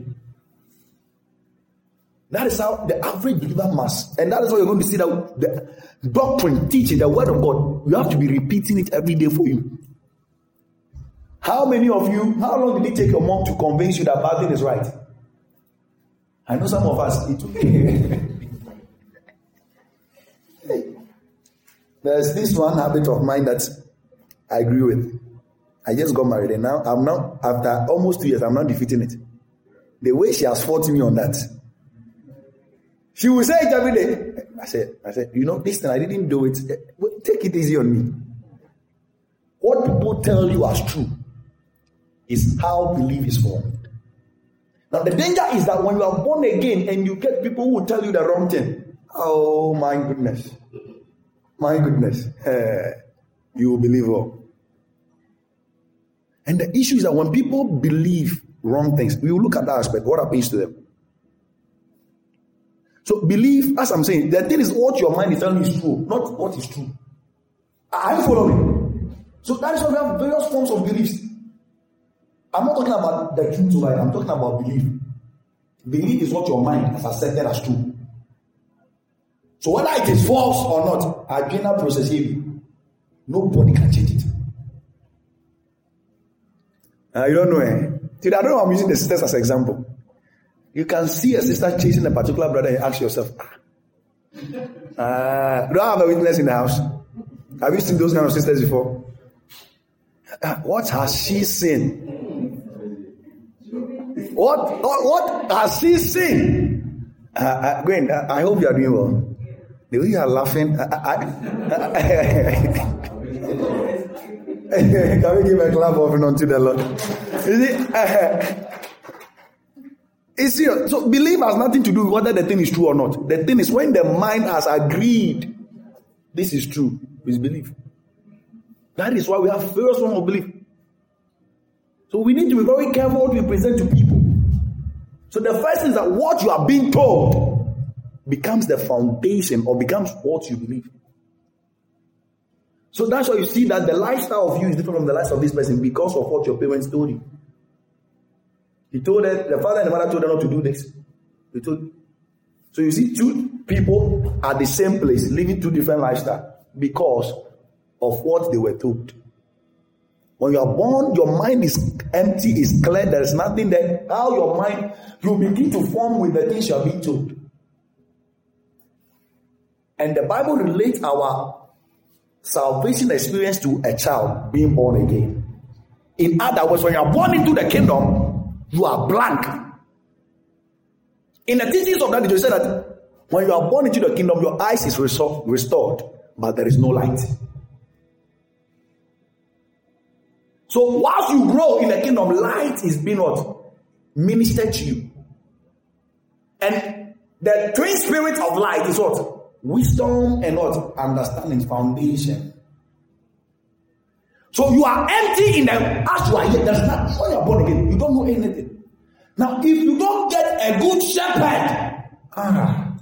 That is how the average believer must. And that is why you're going to see that the doctrine, teaching, the word of God, you have to be repeating it every day for you. How many of you, how long did it take your mom to convince you that bad thing is right? I know some of us, it took There's this one habit of mine that I agree with. I just got married and now I'm now, after almost two years, I'm now defeating it. The way she has fought me on that. She will say it every day. I said, I said, you know, this thing, I didn't do it. Take it easy on me. what people tell you as true is how belief is formed. Now the danger is that when you are born again and you get people who tell you the wrong thing, oh my goodness, my goodness, uh, you will believe all. And the issue is that when people believe wrong things, we will look at that aspect. What happens to them? So belief, as I'm saying, the thing is what your mind is telling you is true, not what is true. Are you following? So that is why we have various forms of beliefs. I'm not talking about the truth right, I'm talking about belief. Belief is what your mind has accepted as true. So whether it is false or not, adrenal process here, nobody can change it. Uh, you don't know, eh? Today, I don't know, I'm using the sisters as an example. You can see a sister chasing a particular brother and ask yourself, ah, uh, do I have a witness in the house? Have you seen those kind of sisters before? Uh, what has she seen? What, what, what has she seen? Uh, uh, Gwen, uh, I hope you are doing well. The way you are laughing, uh, I, uh, can we give a clap offering unto the Lord? You see, uh, It's serious. So belief has nothing to do with whether the thing is true or not. The thing is when the mind has agreed this is true, it's belief. That is why we have various forms of belief. So we need to be very careful what we present to people. So the first is that what you are being told becomes the foundation or becomes what you believe. So that's why you see that the lifestyle of you is different from the lifestyle of this person because of what your parents told you. He told them, the father and the mother told them not to do this. They told. So you see, two people at the same place living two different lifestyles because of what they were told. When you are born, your mind is empty, is clear, there is nothing there. How your mind, you begin to form with the things you are being told. And the Bible relates our salvation experience to a child being born again. In other words, when you are born into the kingdom, you are blank. In the teachings of that, they said that when you are born into the kingdom, your eyes is restored, but there is no light. So whilst you grow in the kingdom, light is being what? Ministered to you. And the twin spirit of light is what? Wisdom and what? Understanding, foundation. So you are empty in the, as you are here, there's nothing. When you are born again, you don't know anything. Now, if you don't get a good shepherd, ah,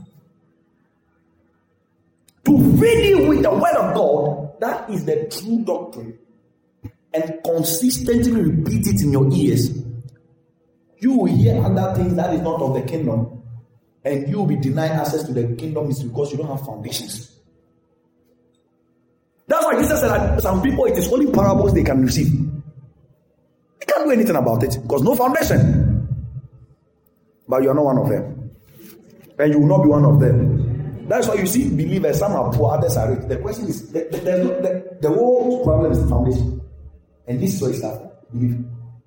to feed you with the word of God, that is the true doctrine, and consistently repeat it in your ears, you will hear other things that is not of the kingdom, and you will be denied access to the kingdom is because you don't have foundations. That's why Jesus said that some people, it is only parables they can receive. They can't do anything about it because no foundation. But you are not one of them. And you will not be one of them. That's why you see believers, some are poor, others are rich. The question is, the, the, the, the whole problem is the foundation. And this is where it starts. Believe.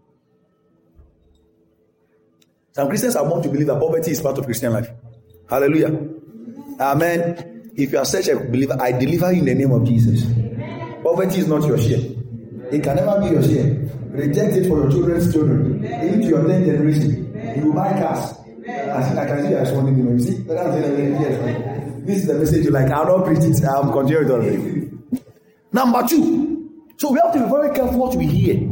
Some Christians are born to believe that poverty is part of Christian life. Hallelujah. Amen. If you are such a believer, I deliver you in the name of Jesus. Poverty is not your share. It can never be your share. Reject it for your children's children. Into your tenth generation. You will buy cars. I, I can see you are responding to me. You see? This is the message you like. I will not preach it. I will continue it already. Number two. So we have to be very careful what we hear.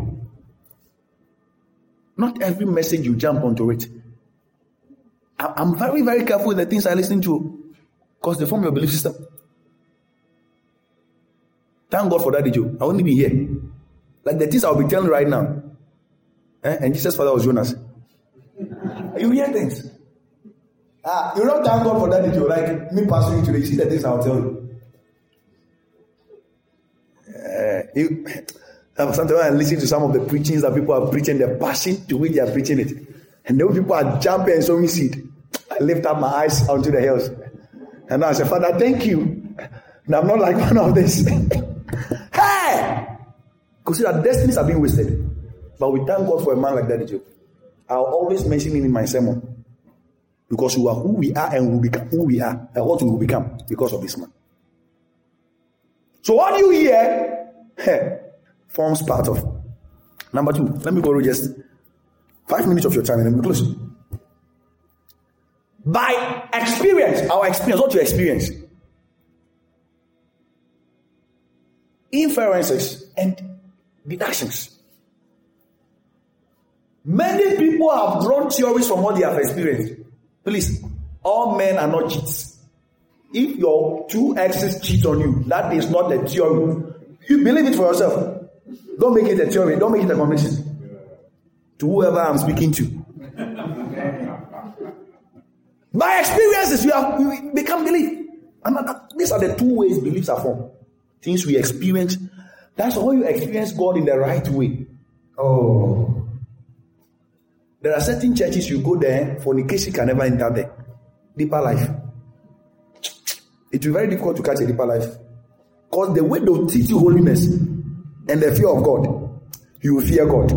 Not every message you jump onto it. I, I'm very, very careful with the things I listen to because they form your belief system. Thank God for that, Joe. I won't be here. Like the things I'll be telling right now. Eh? And Jesus' father was Jonas. You hear things. Ah, you don't thank God for that, Joe. Like me passing you today, you see the things I'll tell you. Uh, you sometimes I listen to some of the preachings that people are preaching, the passion to which they are preaching it. And then people are jumping and sowing seed. I lift up my eyes onto the hills. And I say, Father, thank you. And I'm not like one of this. Hey! Consider destinies are being wasted. But we thank God for a man like that, Joe. I'll always mention him in my sermon. Because we are who we are and we will become who we are and what we will become because of this man. So what you hear, hey, forms part of. Number two, let me borrow just five minutes of your time and then we close. By experience, our experience, what you experience, inferences and deductions. Many people have drawn theories from what they have experienced. Please, all men are not cheats. If your two exes cheat on you, that is not a theory. You believe it for yourself. Don't make it a theory. Don't make it a conviction. To whoever I'm speaking to. By experiences, you have you become belief. And these are the two ways beliefs are formed. Things we experience. That's how you experience God in the right way. Oh. There are certain churches you go there, fornication can never enter there. Deeper life. It will be very difficult to catch a deeper life. Because the way they teach you holiness and the fear of God, you will fear God.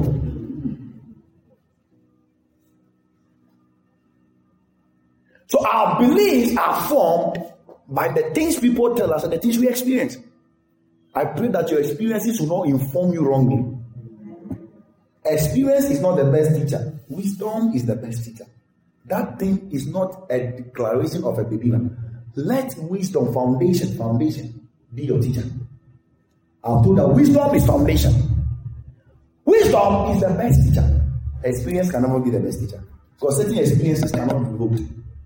So our beliefs are formed by the things people tell us and the things we experience. I pray that your experiences will not inform you wrongly. Experience is not the best teacher. Wisdom is the best teacher. That thing is not a declaration of a believer. Let wisdom, foundation, foundation be your teacher. I'm told that wisdom is foundation. Wisdom is the best teacher. Experience can never be the best teacher. Because certain experiences cannot be revoked.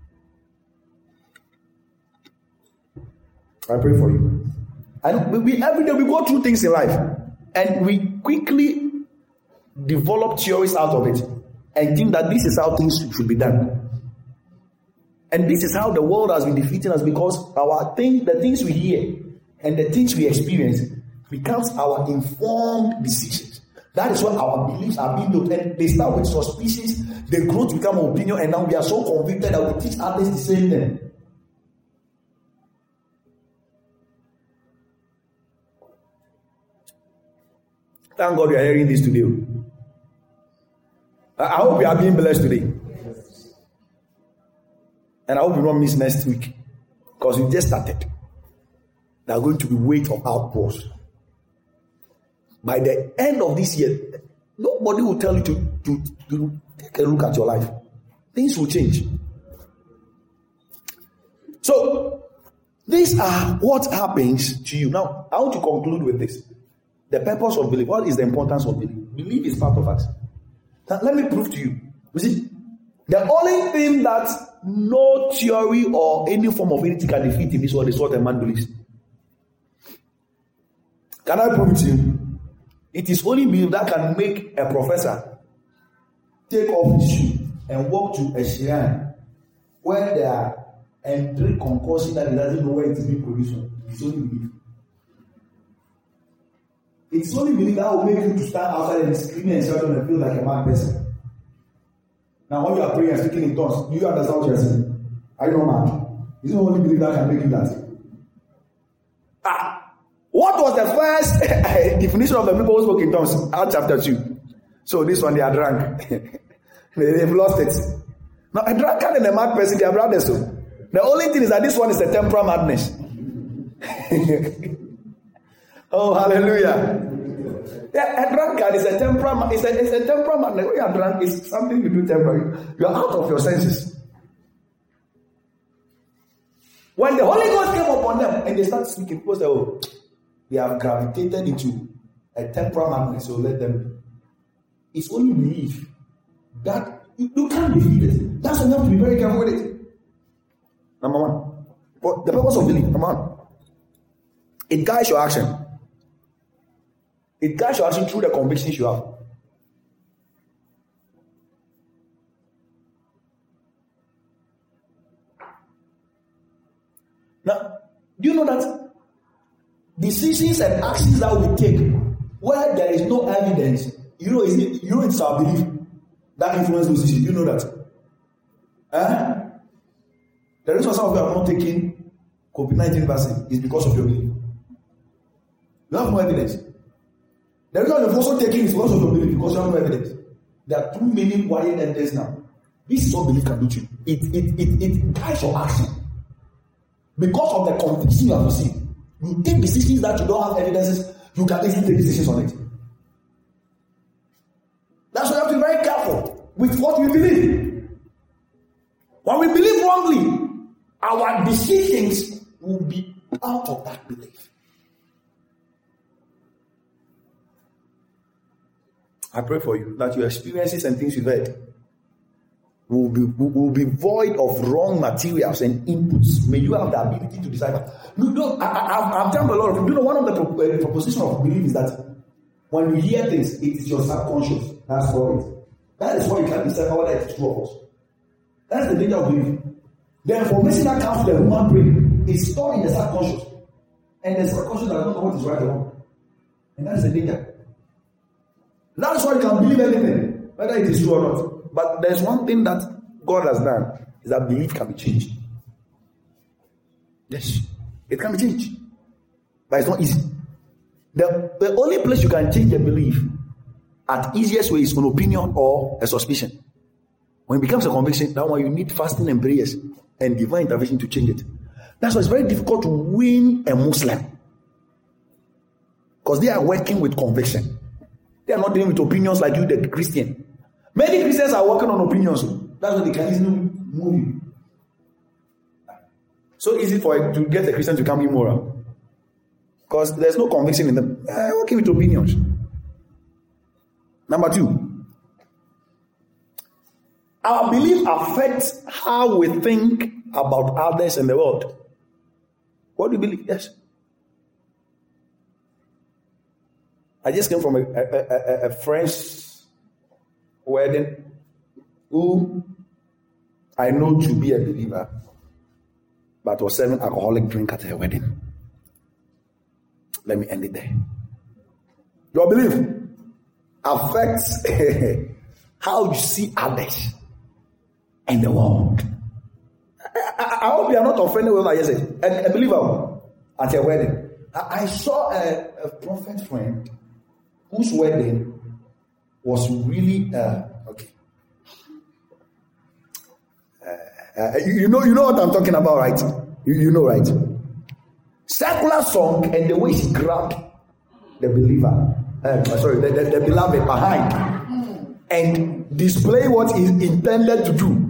I pray for you. And we every day we go through things in life and we quickly develop theories out of it and think that this is how things should be done. And this is how the world has been defeating us, because our thing, the things we hear and the things we experience becomes our informed decisions. That is what our beliefs are being built. And they start with suspicions, they grow to become an opinion, and now we are so convicted that we teach others the same thing. Thank God we are hearing this today. I hope you are being blessed today. And I hope you don't miss next week. Because we just started. There are going to be weight of outpours. By the end of this year, nobody will tell you to, to, to take a look at your life. Things will change. So, these are what happens to you. Now, I want to conclude with this. The purpose of belief. What is the importance of belief? Belief is part of us. Now, let me prove to you. You see, the only thing that no theory or any form of anything can defeat in this world is what a man believes. Can I prove it to you? It is only belief that can make a professor take off his shoe and walk to a shrine where there are and drink concoction that he doesn't know where it is being produced from. It's only belief. It's only belief that will make you to stand outside and scream and shout and feel like a mad person. Now, when you are praying and speaking in tongues, do you understand what you are saying? Are you not mad? It's not only belief that can make you that. Ah, what was the first definition of the people who spoke in tongues? Acts chapter two. So this one they are drunk. They've lost it. Now, a drunkard and a mad person, they are brothers. So the only thing is that this one is a temporal madness. Oh, hallelujah. Yeah, a drunkard is a temporal, it's a, it's a temporal madness. When you are drunk, it's something you do temporary. You are out of your senses. When the Holy Ghost came upon them and they started speaking, people say, oh, they have gravitated into a temporal madness, so let them. It's only belief that you, you can't defeat it. That's why you have to be very careful with it. Number one. But the purpose of belief, number one, it guides your action. It guides your action through the convictions you have. Now, do you know that decisions and actions that we take where there is no evidence, you know, it's, you know it's our belief that influence those decisions. You know that. Eh? The reason some of you are not taking COVID nineteen vaccine is because of your belief. You have no evidence. The reason you're also taking is because of your belief, because you have no evidence. There are too many wired evidence now. This is what belief can do to you. It, it, it, it guides your action. Because of the conviction you have received. You take decisions that you don't have evidences, you can easily take decisions on it. have to be very careful with what we believe. When we believe wrongly, our decisions will be out of that belief. I pray for you that your experiences and things you've heard will be, will be void of wrong materials and inputs. May you have the ability to decipher. No, no, I, I, I've done a lot of people. You know, one of the pro- uh, propositions of belief is that when you hear things, it is your subconscious. That's what it is. That is why you can't decipher whether it is true or false. That's the danger of belief. The information that comes to the human brain is stored in the subconscious. And the subconscious does not know what is right or wrong. And that is the danger. That's why you can believe anything, whether it is true or not. But there's one thing that God has done, is that belief can be changed. Yes, it can be changed. But it's not easy. The, the only place you can change a belief at easiest way is an opinion or a suspicion. When it becomes a conviction, that one you need fasting and prayers and divine intervention to change it. That's why it's very difficult to win a Muslim. Because they are working with conviction. They are not dealing with opinions like you, the Christian. Many Christians are working on opinions. That's why they can easily move you. So easy for it to get a Christian to become immoral. Because there's no conviction in them. They are working with opinions. Number two. Our belief affects how we think about others and the world. What do you believe? Yes. I just came from a, a, a, a friend's wedding who I know to be a believer, but was serving alcoholic drink at her wedding. Let me end it there. Your belief affects how you see others and the world. I, I, I hope you are not offended with what I just said. A, a believer at a wedding. I, I saw a, a prophet friend whose wedding was really uh, okay. Uh, uh, you, you know, you know what I'm talking about, right? You, you know, right? Secular song and the way she grabbed the believer, uh, sorry, the, the, the beloved behind, and display what is intended to do.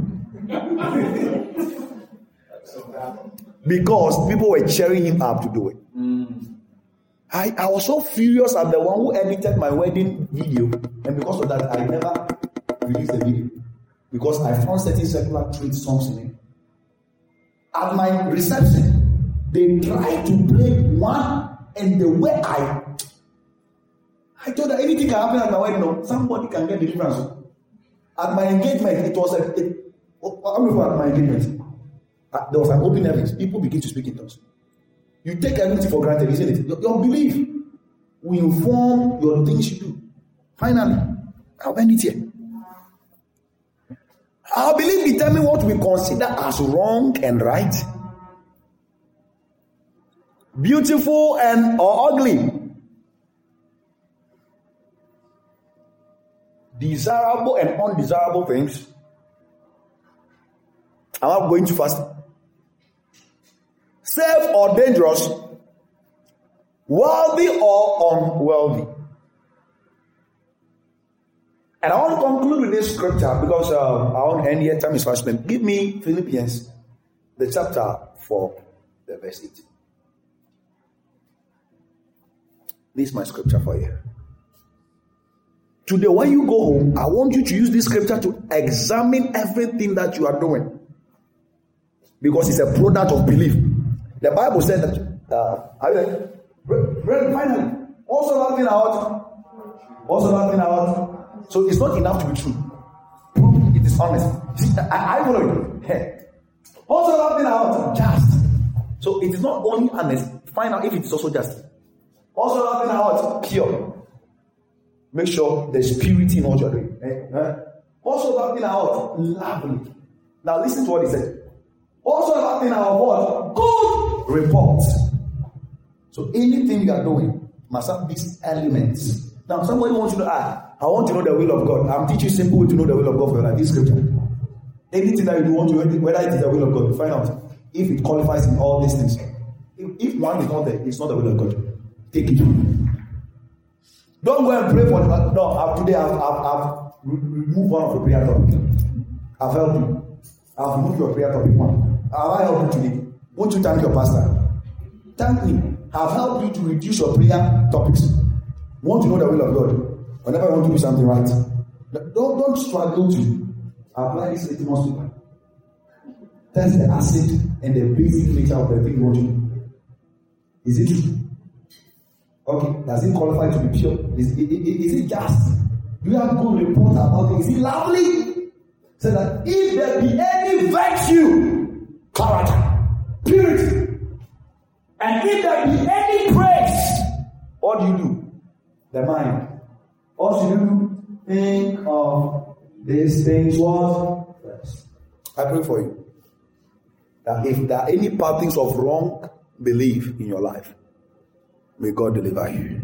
Because people were cheering him up to do it. Mm. I, I was so furious at the one who edited my wedding video, and because of that, I never released the video. Because I found certain secular trade songs in it. At my reception, they tried to play one, and the way I I told that anything can happen at my wedding, no, somebody can get deliverance. At my engagement, it was a, it, I'm looking at my engagement. Uh, there was an open heavens. People begin to speak in tongues. You take everything for granted, isn't it? Your, your belief will inform your things you do. Finally, I'll end it here. Our belief determines what we consider as wrong and right, beautiful and or ugly, desirable and undesirable things. Am I going too fast? Safe or dangerous, worthy or unworthy. And I want to conclude with this scripture because uh, I want to end here. Time is fast spent. Give me Philippians, the chapter four, the verse eight. This is my scripture for you. Today, when you go home, I want you to use this scripture to examine everything that you are doing. Because it's a product of belief. The Bible said that, uh, are you there? Finally, also nothing out. Also nothing out. So it's not enough to be true. It is honest. See, I, I follow you. Hey. Also nothing out. Just. So it is not only honest. Find out if it is also just. Also nothing out. Pure. Make sure there's purity in what you're doing. Eh? Also nothing out. Lovely. Now listen to what he said. Also nothing out. What? Good report. So anything you are doing must have these elements. Now somebody wants you to ask, I want to know the will of God. I'm teaching simple way to know the will of God for your life. This scripture. Anything that you do want to know, whether it is the will of God, find out if it qualifies in all these things. If, if one is not there, it's not the will of God. Take it. Don't go and pray for it. No, today I've, I've, I've, remove one of the prayer topics. I've helped you. I've removed your prayer topic one. Have I helped you today? Won't you thank your pastor? Thank me. I've helped you to reduce your prayer topics. Want to know the will of God? Whenever you want to do something right, don't, don't struggle to apply this litmus paper. That's the acid and the basic nature of the thing you want to do. Is it true? Okay. Does it qualify to be pure? Is, is, is it just? Do you have good report about it? Is it lovely? So that if there be any virtue, character, purity, and if there be any praise, what do you do? The mind. What do you do? Think of these things what? First. I pray for you that if there are any patterns of wrong belief in your life, may God deliver you.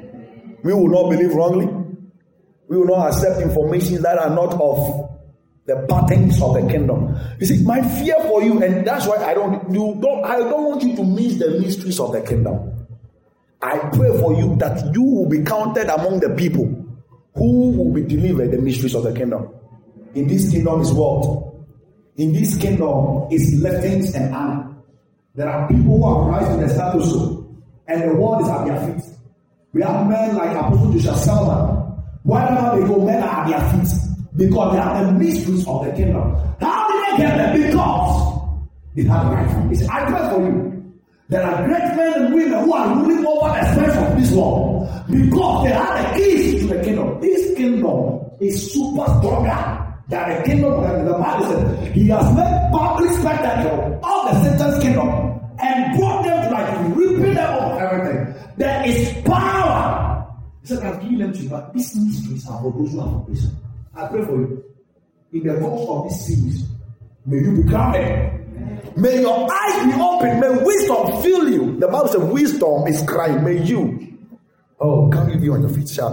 We will not believe wrongly. We will not accept information that are not of the patterns of the kingdom. You see, my fear for you, and that's why I don't, you don't, I don't want you to miss the mysteries of the kingdom. I pray for you that you will be counted among the people who will be delivered the mysteries of the kingdom. In this kingdom is what? In this kingdom is blessings and honor. There are people who are rising the status quo, and the world is at their feet. We have men like Apostle Joshua Selman. Wherever they go, men are at their feet because they are the mysteries of the kingdom. How did they get them? Because they have the right foundation. I pray for you. There are great men and women who are ruling over the spirits of this world because they have the keys to the kingdom. This kingdom is super stronger than the kingdom of the Bible said. He has made public spectacle of the Satan's kingdom and brought them to like ripping them off everything. There is power. He said, I've given them to you, but these mysteries are for those who have foundation. I pray for you. In the course of this series, may you be grounded. May your eyes be open. May wisdom fill you. The Bible says wisdom is crying. May you. Oh, can you be on your feet? I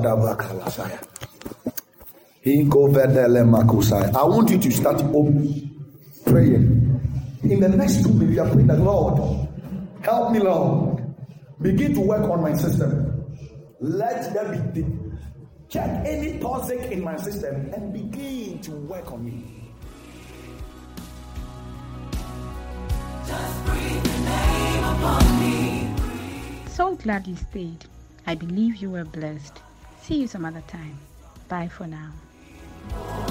want you to start praying. In the next two minutes, you are praying that, Lord, help me, Lord. Begin to work on my system. Let there be the, check any toxic in my system and begin to work on me. Just breathe the name upon me. So glad you stayed. I believe you were blessed. See you some other time. Bye for now.